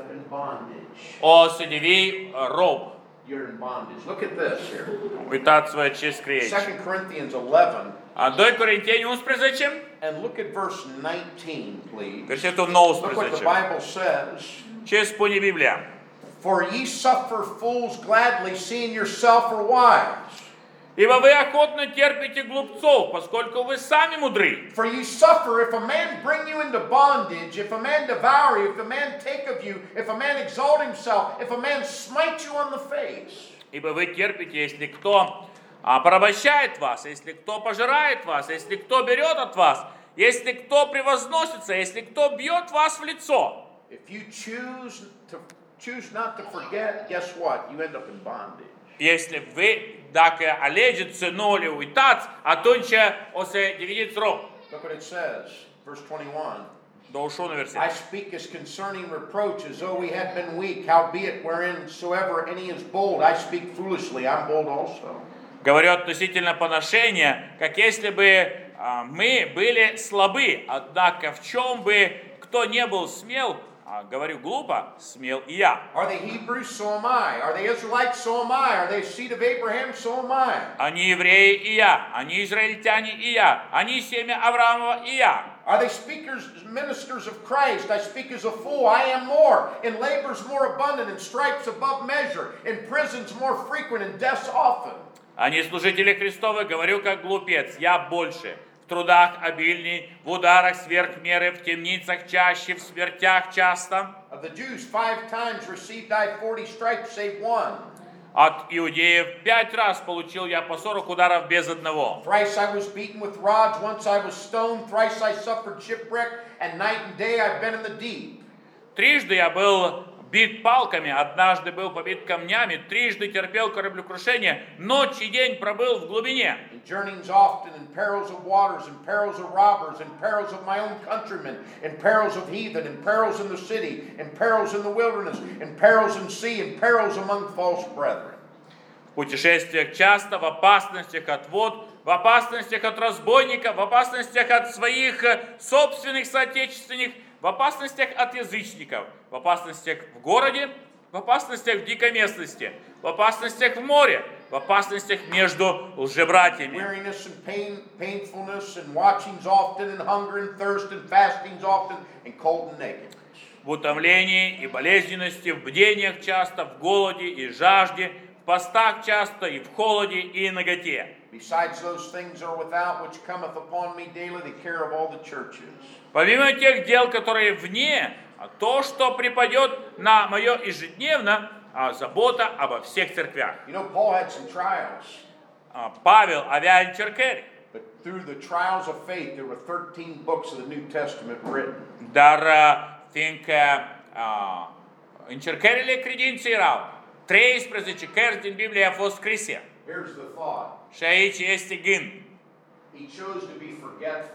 o să devii rob. You're in bondage. Look at this here. Uitați-vă ce scrie aici. Second Corinthians eleven. A doi Corinteni unsprezece. And look at verse nineteen, please. Versetul Look nouăsprezece. what the Bible says. Ce spune Biblia? For ye suffer fools gladly, seeing yourself are wise. Ибо вы охотно терпите глупцов, поскольку вы сами мудры. For ye suffer if a man bring you into bondage, if a man devour you, if a man take of you, if a man exalt himself, if a man smite you on the face. Ибо вы терпите, если кто а, порабощает вас, если кто пожирает вас, если кто берет от вас, если кто превозносится, если кто бьет вас в лицо. If you choose to choose not to forget, guess what? You end up in bondage. Если вы, dacă alegeți să nu le uitați, atunci o să deveniți rob. Look what it says, verse twenty-one. douăzeci și unu verset. I speak as concerning reproach, as though we had been weak, howbeit whereinsoever any is bold, I speak foolishly, I'm bold also. Говорю относительно поношения, как если бы а, мы были слабы, однако в чем бы кто не был смел, а, говорю глупо, смел и я. Are they Hebrews? So am I. Are they Israelites? So am I. Are they seed of Abraham? So am I. Они евреи и я, они израильтяне и я, они семя Авраамова и я. Are they speakers, ministers of Christ? I speak as a fool. I am more. In labors more abundant, in stripes above measure, in prisons more frequent, in deaths often. Они служители Христовы, говорю как глупец, я больше. В трудах обильней, в ударах сверх меры, в темницах чаще, в смертях часто. Of the Jews, five times received I forty stripes, save one. От иудеев пять раз получил я по сорок ударов без одного. Thrice I was beaten with rods, once I was stoned, thrice I suffered shipwreck, and night and day I've been in the deep. Трижды я был бит палками, однажды был побит камнями, трижды терпел кораблекрушение, ночь и день пробыл в глубине. In journeyings often, in perils of waters, in perils of robbers, in perils of my own countrymen, in perils of heathen, in perils in the city, in perils in the wilderness, in perils in sea, in perils among false brethren. В путешествиях часто, в опасностях от вод, в опасностях от разбойников, в опасностях от своих собственных соотечественников, в опасностях от язычников, в опасностях в городе, в опасностях в дикой местности, в опасностях в море, в опасностях между лжебратьями. Weariness and pain, painfulness and watchings often, and hunger and thirst and fastings often, and cold and nakedness. В утомлении и болезненности, в бдениях часто, в голоде и жажде, в постах часто и в холоде и наготе. Besides those things are without, which cometh upon me daily, the care of all the churches. Помимо тех дел, которые вне, а то, что припадет на мое ежедневно, а забота обо всех церквях. You know, Paul had some trials. А, Павел avea încercări, But through the trials of faith, there were thirteen books of the New Testament written. dar a, fiindcă a, încercările credinței erau, treisprezece cărți din Biblie au fost scrise. Here's the thought. Și aici este gând. He chose to be forgetful.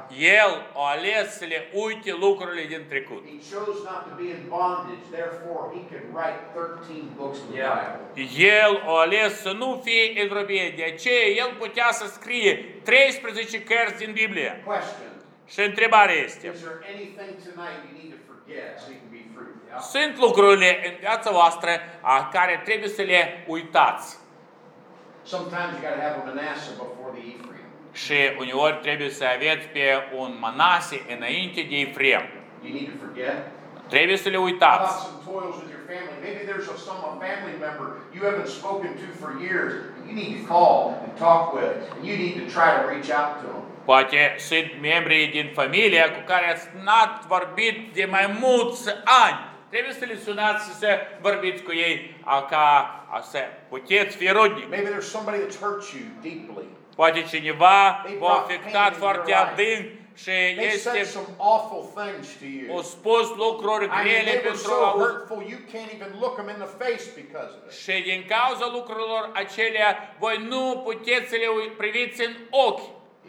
El a ales să le uite lucrurile din trecut. He chose not to be in bondage, therefore he could write thirteen books of the Bible. El a ales să nu fie în robie, de aceea el putea să scrie treisprezece cărți din Biblie. Question. Și întrebarea este, Is there anything tonight you need to forget so you can be fruitful? sunt lucrurile în viața voastră a care trebuie să le uitați. Sometimes you got to have a Manasseh before the Ephraim. Și uneori trebuie să aveți pe un Manase înainte de Efrem. You need to forget. Trebuie să le How about uitați. some toils with your family? Maybe there's a, some a family member you haven't spoken to for years. You need to call and talk with, and you need to try to reach out to them. Poate sunt membrii din familie cu care ați n-ați vorbit de mai mulți ani. Trebuie să le sunați și să vorbiți cu ei a, ca a, să puteți fi rodnici. Maybe there's somebody that's hurt you deeply. Poate cineva v-a afectat foarte adânc și They said este some awful things to you. o spus lucruri I mean, grele they were pentru so a auzi. hurtful you can't even look them in the face because of it. Și din cauza lucrurilor acelea, voi nu puteți să le ui- priviți în ochi. If you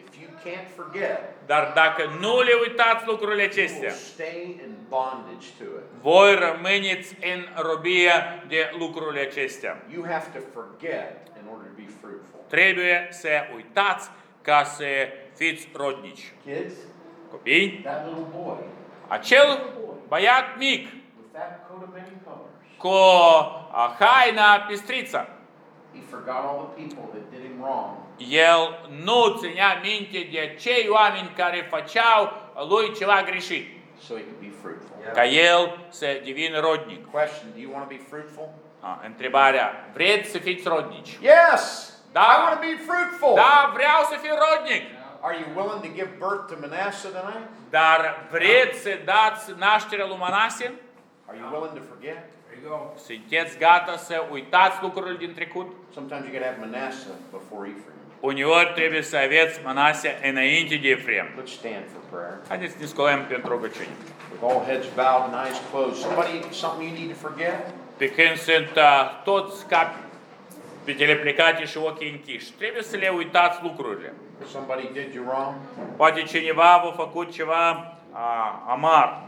can't forget, Dar dacă nu le uitați lucrurile you will acestea, stay in bondage to it. voi rămâneți în robie de lucrurile acestea. You have to forget in order to be fruitful. Trebuie să uitați ca să fiți rodnici. Kids, Copii, that little boy acel băiat mic with that coat of many colors, cu a, haina pistriță, he forgot all the people that did him wrong. el nu ținea minte de cei oameni care făceau lui ceva greșit, So he could be fruitful. ca el să devină rodnic. Question, do you want to be fruitful? A, întrebarea, vreți să fiți rodnici? Yes! Da. I want to be fruitful. Da, vreau să fiu rodnic. Are you willing to give birth to Manasseh tonight? Dar vreți să dați nașterea lui Manase? Are you willing to forget? There you go. Sunteți gata să uitați lucrurile din trecut? Sometimes you got to have Manasseh before Ephraim. Uneori trebuie să aveți Manase înainte de Efrem. Let's stand for prayer. Haideți să ne scolăm pentru rugăciune. With all heads bowed and eyes closed. Somebody, something you need to forget? Pe când sunt uh, toți capetele plecate și ochii închiși, trebuie să le uitați lucrurile. Somebody did you wrong? Poate cineva v-a făcut ceva uh, amar.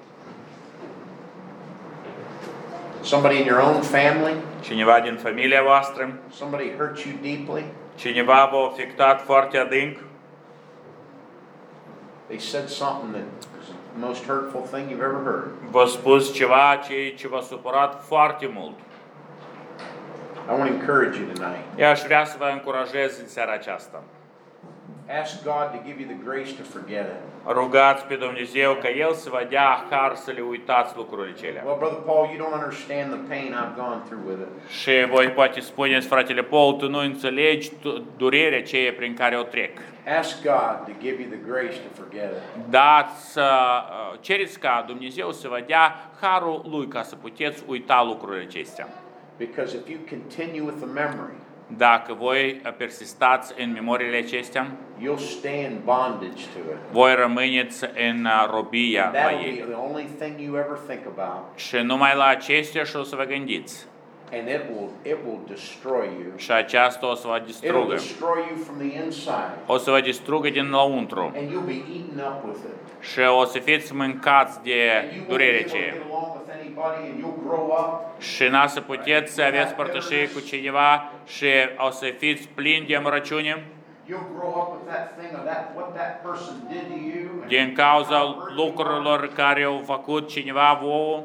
Somebody in your own family? Cineva din familia voastră, Somebody hurt you deeply? cineva v-a afectat foarte adânc, They said something that was the most hurtful thing you've ever heard. v-a spus ceva ce, ce v-a supărat foarte mult. I want to encourage you tonight. Eu aș vrea să vă încurajez în seara aceasta. Ask God to give you the grace to forget it. Rugați pe Dumnezeu ca El să vă dea har să le uitați lucrurile celea. Well, Brother Paul, you don't understand the pain I've gone through with it. Și voi poate spuneți, fratele Paul, tu nu înțelegi durerea aceea prin care o trec. Ask God to give you the grace to forget it. Dați, cereți ca Dumnezeu să vă dea harul Lui ca să puteți uita lucrurile acestea. Because if you continue with the memory, Dacă voi persistați în memoriile acestea, you'll stay in bondage to it. voi rămâneți în robia la That'll be ei. the only thing you ever think about. Și numai la acestea și o să vă gândiți. And it will it will destroy you. Și aceasta o să vă It'll distrugă. destroy you from the inside. O să vă distrugă din lăuntru. And you'll be eaten up with it. Și o să fiți mâncați de And you won't be durerea able to aceea. get along with anybody and you'll grow up. Și n-a să puteți să aveți părtășie cu cineva și o să fiți plini de amărăciune You'll grow up with that thing of that what that person did to you. and din how cauza hurt you lucrurilor are. care au făcut cineva vouă.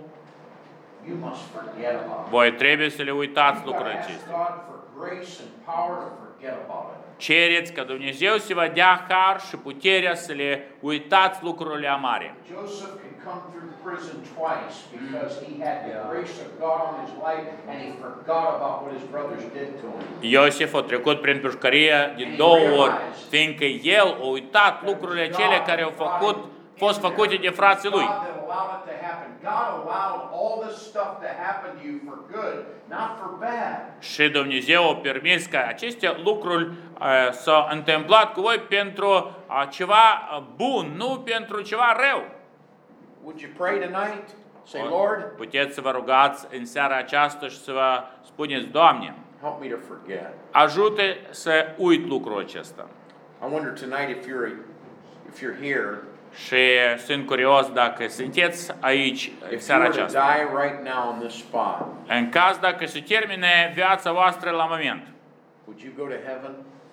You must forget about it. Voi trebuie să le uitați You've got to lucrurile ask acestea. God for grace and power to forget about it. Cereți ca Dumnezeu să vă dea har și puterea să le uitați lucrurile amare. Joseph could come through prison twice because he had the grace of God on his life and he forgot about what his brothers did to him. Iosif a trecut prin pușcărie de două ori, fiindcă el a uitat lucrurile cele care au făcut, fost făcute de frații lui. God that allowed it to happen. God allowed all this stuff to happen to you for good, not for bad. Și Dumnezeu a permis ca aceste lucruri uh, s-au întâmplat cu voi pentru uh, ceva uh, bun, nu pentru ceva rău. Would you pray tonight? Say, Lord, Puteți să vă rugați în seara aceasta și să vă spuneți, Doamne, help me to forget. ajută să uit lucrul acesta. I wonder tonight if you're if you're here, Și sunt curios dacă sunteți aici în if you seara were to aceasta. die right now on this spot, În caz dacă se termine viața voastră la moment, would you go to heaven?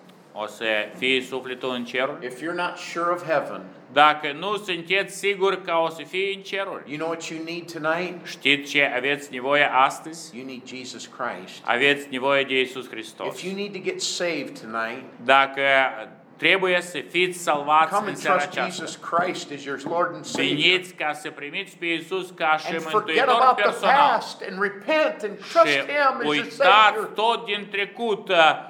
o să fie sufletul în ceruri? If you're not sure of heaven, Dacă nu sunteți siguri că o să fie în ceruri, you know what you need tonight? știți ce aveți nevoie astăzi? You need Jesus Christ. Aveți nevoie de Iisus Hristos. If you need to get saved tonight, Dacă trebuie să fiți salvați come în and seara trust aceasta, Jesus Christ as your Lord and Savior. veniți ca să primiți pe Iisus ca și And forget mântuitor about the personal. past and repent and trust Și Him as your uitați Savior. tot din trecut.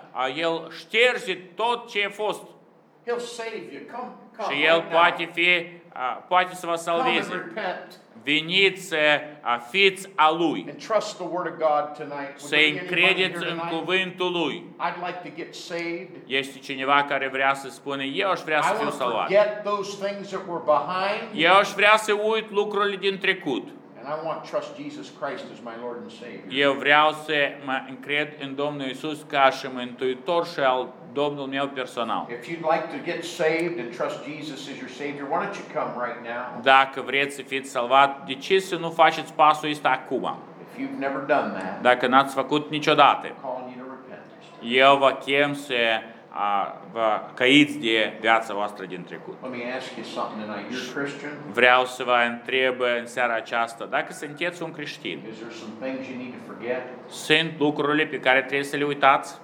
El șterge tot ce a fost. He'll save you. Come, come. Și El right now. poate fi, poate să vă Come and salveze. repent Veniți să fiți a Lui. and trust the Word of God tonight. Would Să there be anybody încredeți here în tonight? cuvântul Lui. I'd like to get saved. Este cineva care vrea să spună, eu aș vrea I să fiu want to salvat. forget those things that were behind Eu aș vrea să uit lucrurile din trecut. and And I want to trust Jesus Christ as my Lord and Savior. Eu vreau să mă încred în Domnul Iisus ca și Mântuitor și al Domnul meu personal. If you'd like to get saved and trust Jesus as your Savior, why don't you come right now? Dacă vreți să fiți salvat, de ce să nu faceți pasul ăsta acum? If you've never done that, Dacă n-ați făcut niciodată, I'm calling you to repentance. eu vă chem să a, vă căiți de viața voastră din trecut. Let me ask you something tonight. You're a Christian? Vreau să vă întreb în seara aceasta, dacă sunteți un creștin, Is there some things you need to forget? sunt lucrurile pe care trebuie să le uitați?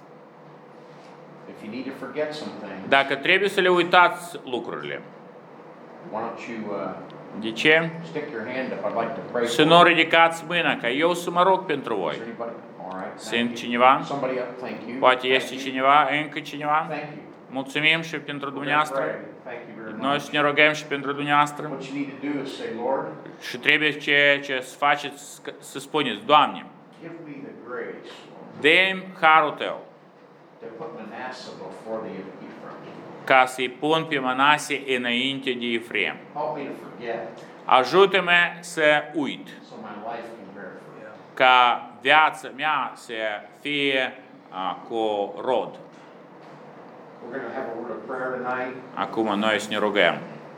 If you need to forget some things, Dacă trebuie să le uitați lucrurile, why don't you uh, de ce? stick your hand up? I'd like to pray Să for nu you. ridicați mâna, ca eu să mă rog pentru Is voi. there anybody? All right. Sunt Thank you. cineva? Somebody up. Thank you. Poate Thank este you. cineva, încă cineva? Thank you. Mulțumim și pentru We're gonna dumneavoastră. pray. Thank you very Noi much. să ne rugăm și pentru dumneavoastră. What you need to do is say, Lord, Și trebuie ce, ce să faceți, să spuneți, Doamne, give me the grace dă-mi harul Tău, to put Manasseh before the Ephraim. ca să-i pun pe Manase înainte de Efrem. Help me to forget Ajută-mă să uit, so my life can bear fruit. ca viața mea să fie a, cu rod. We're going to have a word of prayer tonight, Acum noi să ne rugăm.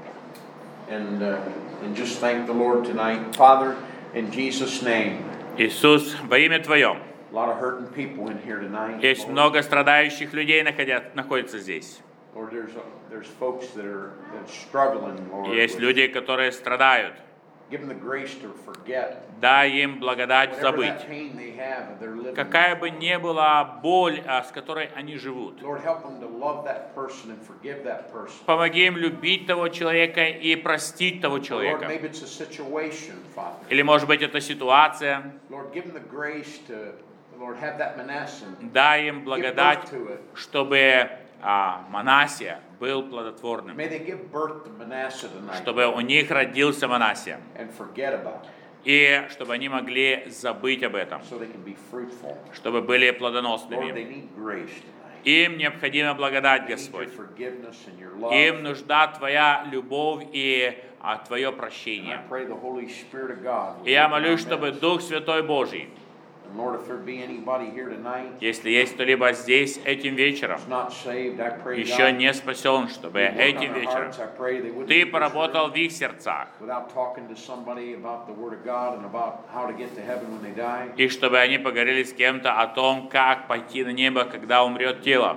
and uh, and just thank the Lord tonight, Father, in Jesus' name. Иисус, во имя Твое, A lot of hurting people in here tonight. есть Lord. много страдающих людей находят, находятся здесь. Lord, there's uh, there's folks that are that are struggling, Lord. Есть with- люди, которые страдают. Give them the grace to forget Дай им благодать whatever забыть. that pain they have that they're living. Какая бы ни была боль, а, с которой они живут. Lord, help them to love that person and forgive that person. Помоги им любить того человека и простить того Lord, человека. maybe it's a situation, Father. Или, может быть, это ситуация. Lord, give them the grace to, Lord, have that Manasseh. Дай им Give благодать, birth to it. чтобы а, Манасия был плодотворным. May they give birth to Manasseh tonight Чтобы у них родился Манасия. and forget about it И чтобы они могли забыть об этом. so they can be fruitful. Чтобы были Lord, they плодоносными. need grace tonight. Им необходима благодать, They need your Господь. forgiveness and your love. Им нужна Твоя любовь и а, Твое And I прощение. pray the Holy Spirit of God will И я work in our молюсь, чтобы midst. Дух Святой Божий, And Lord, if there be anybody here tonight если есть кто-либо здесь этим вечером, who's not saved, I pray, еще God, не спасен, чтобы you'd work on этим their вечером hearts. I pray they wouldn't Ты leave this поработал room в их сердцах, without talking to somebody about the Word of God and about how to get to heaven when they die. и чтобы они поговорили с кем-то о том, как пойти на небо, когда умрет тело.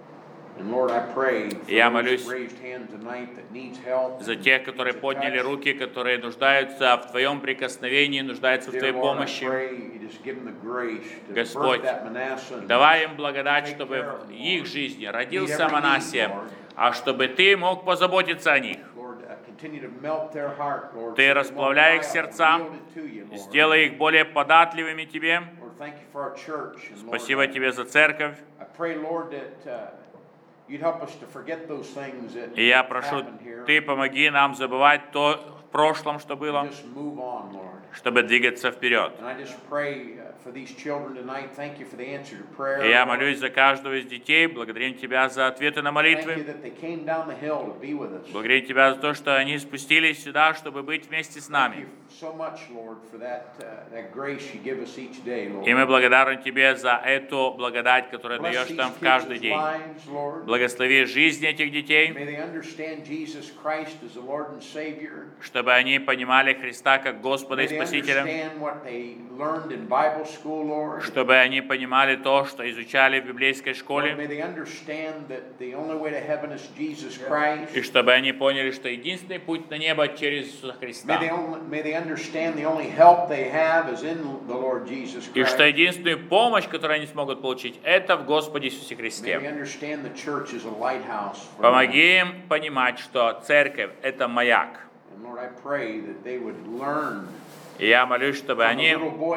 And Lord, I pray for Я those молюсь raised hands tonight that needs help. За тех, которые подняли руки, которые нуждаются в Твоем прикосновении, нуждаются в Dear Твоей Lord, I помощи. pray you just give them the grace to Господь, birth that Manasseh and Давай им благодать, чтобы в их жизни родился Манасия, а чтобы Ты мог позаботиться о них. Lord, uh, continue to melt their heart, Lord, Ты so they расплавляй won't их cry out сердца, and yield it to you, Lord. Сделай их более податливыми Тебе. Lord, thank you for our church. And Lord, Спасибо Тебе за церковь. I pray, Lord, that uh, you'd help us to forget those things that И я прошу, happened here. Ты помоги нам забывать то в прошлом, что было, Just move on, Lord. чтобы двигаться вперед. And I just pray uh, for these children tonight. Thank you for the answer to prayer. И я Lord. молюсь за каждого из детей, благодарим Тебя за ответы на Thank you молитвы. that they came down the hill to be with us. Благодарим Тебя за то, что они спустились сюда, чтобы быть вместе с Thank нами. you so much, Lord, for that uh, that grace you give us each day, Lord. И мы благодарны Тебе за эту благодать, которую Bless даешь these нам в каждый kids' день. lives, Lord. Благослови жизнь этих детей, May they understand Jesus Christ as the Lord and Savior. чтобы они понимали Христа как Господа May и they Спасителя, understand what they learned in Bible school, Lord. чтобы они понимали то, что изучали в библейской Lord, школе, may they understand that the only way to heaven is Jesus Christ. и чтобы они поняли, что единственный путь на небо через Иисуса May Христа, they, only, may they understand the only help they have is in the Lord Jesus и что Christ. единственную помощь, которую они смогут получить, это в Господе Иисусе May they Христе. understand the church is a lighthouse. for them. Помоги им понимать, что церковь – это маяк. And Lord, I pray that they would learn И я молюсь, чтобы они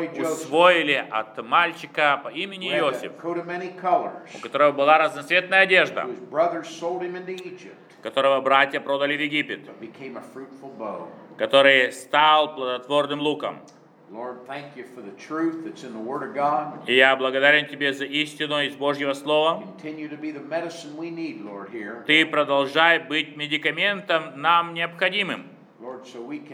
усвоили от мальчика по имени who had Иосиф, a coat of many colors, у которого была разноцветная одежда, whose brothers sold him into Egypt, которого братья продали в Египет, but became a fruitful bow. который стал плодотворным луком. Lord, thank you for the truth that's in the Word of God. И я благодарен Тебе за истину из Божьего Слова. Continue to be the medicine we need, Lord, here. Ты продолжай быть медикаментом нам необходимым, Lord, so we can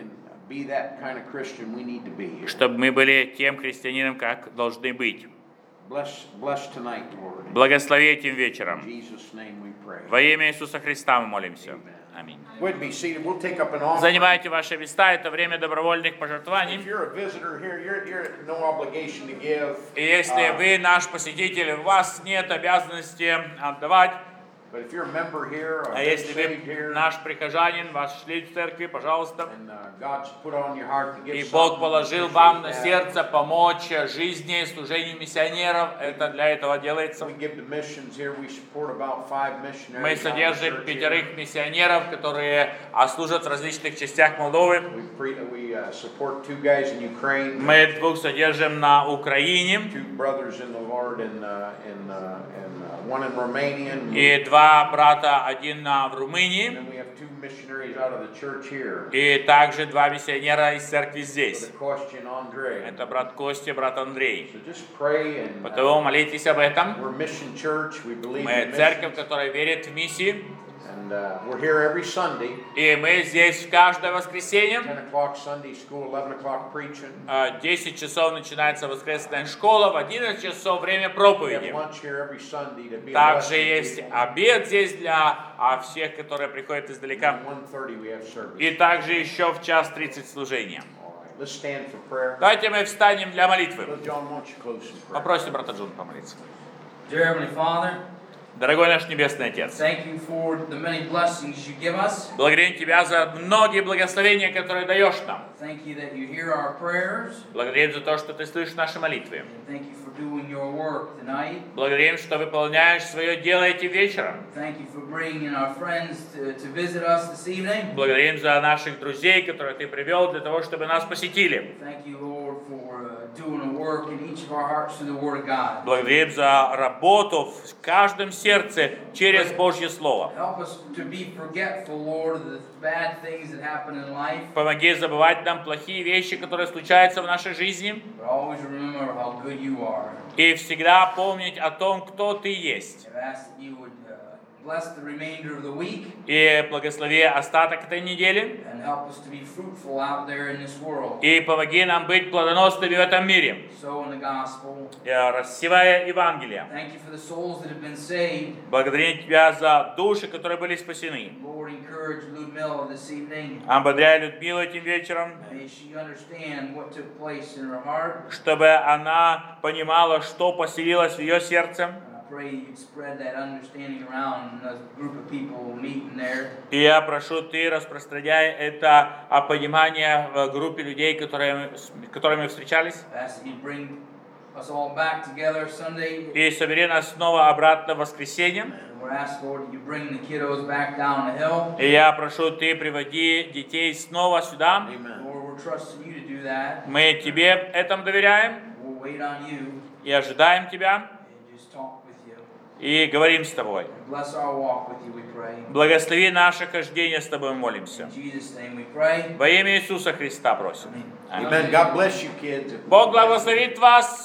be that kind of Christian we need to be here. Чтобы мы были тем христианином, как должны быть. Bless, bless tonight, Lord. Благослови этим вечером. In Jesus' name we pray. Во имя Иисуса Христа мы молимся. Аминь. Go ahead and be seated. We'll take up an offering. Занимайте ваши места, это время добровольных пожертвований. If you're a visitor here, you're, you're at no obligation to give. И если вы наш посетитель, у вас нет обязанности отдавать. But if you're a member here, or А been если saved вы here, наш прихожанин, вошли в церкви, пожалуйста. and uh, God's put on your heart to give И something, Бог положил вам на appreciate that. сердце помочь жизни, служению миссионеров. Это для этого делается. We give to missions here. We support about five missionaries. Мы out in the содержим church пятерых here. миссионеров, которые а, служат в различных частях Молдовы. We, pre, we uh, support two guys in Ukraine. Мы двух содержим на Украине. Two brothers in the Lord, and uh, in uh, and uh, one in Romania. And И два брата, один на- в Румынии. then we have two missionaries out of the church here. И также два миссионера из церкви For здесь. the question, Andre. Это брат Костя, брат Андрей. So just pray and. uh, Потому молитесь об этом. We're a mission church. We believe Мы in церковь, missions. которая верит в миссии. And uh, we're here every Sunday. И мы здесь каждое воскресенье. ten o'clock Sunday school, eleven o'clock preaching. А, десять часов начинается воскресная школа, в одиннадцать часов время We have проповеди. lunch here every Sunday to be a Также blessing to есть people. обед здесь для а, всех, которые приходят издалека. And one thirty we have service. И также еще в час тридцать служения. All right, let's stand for prayer. Давайте мы встанем для молитвы. Brother John, won't you close in prayer? Попросим брата Джона помолиться. Dear Heavenly Father, Дорогой наш Небесный Отец, thank you for the many blessings you give us. благодарим Тебя за многие благословения, которые даешь нам. Thank you that you hear our prayers. Благодарим за то, что Ты слышишь наши молитвы. And thank you for doing your work tonight. Благодарим, что выполняешь свое дело этим вечером. Thank you for bringing our friends to, to visit us this evening. Благодарим за наших друзей, которых Ты привел для того, чтобы нас посетили. Thank you, Lord, for uh, doing a work in each of our hearts through the Word of God. Благодарим за работу в каждом сердце через Божье Слово. Help us to be forgetful, Lord, of the bad things that happen in life, Помоги забывать нам плохие вещи, которые случаются в нашей жизни, but always remember how good you are. и всегда помнить о том, кто Ты есть. I've asked that you would uh, bless the remainder of the week И благослови остаток этой недели, and help us to be fruitful out there in this world. и помоги нам быть плодоносными в этом мире, So in the gospel. э, рассевая Евангелие. Thank you for the souls that have been saved. Благодарим Тебя за души, которые были спасены. Lord, encourage Ludmilla this evening. Ободряй Людмилу этим вечером, May she understand what took place in her heart. чтобы она понимала, что поселилось в ее сердце. And I pray you'd spread that understanding around a group of people meeting there. И я прошу Ты, распространяй это а, понимание в группе людей, которые, с которыми мы встречались. I ask that you bring us all back together Sunday. И собери нас снова обратно в воскресенье. And we're asking, Lord, that you bring the kiddos back down the hill. И я прошу Ты, приводи детей снова сюда. Amen. Lord, we're trusting you to do that. Мы Тебе этом доверяем We'll wait on you и ожидаем Тебя, and just talk with you. и говорим с Тобой. Bless our walk with you, we pray. Благослови наше хождение с Тобой, молимся. In Jesus' name we pray. Во имя Иисуса Христа просим. Аминь. Amen. God bless you, kids. Бог благословит вас.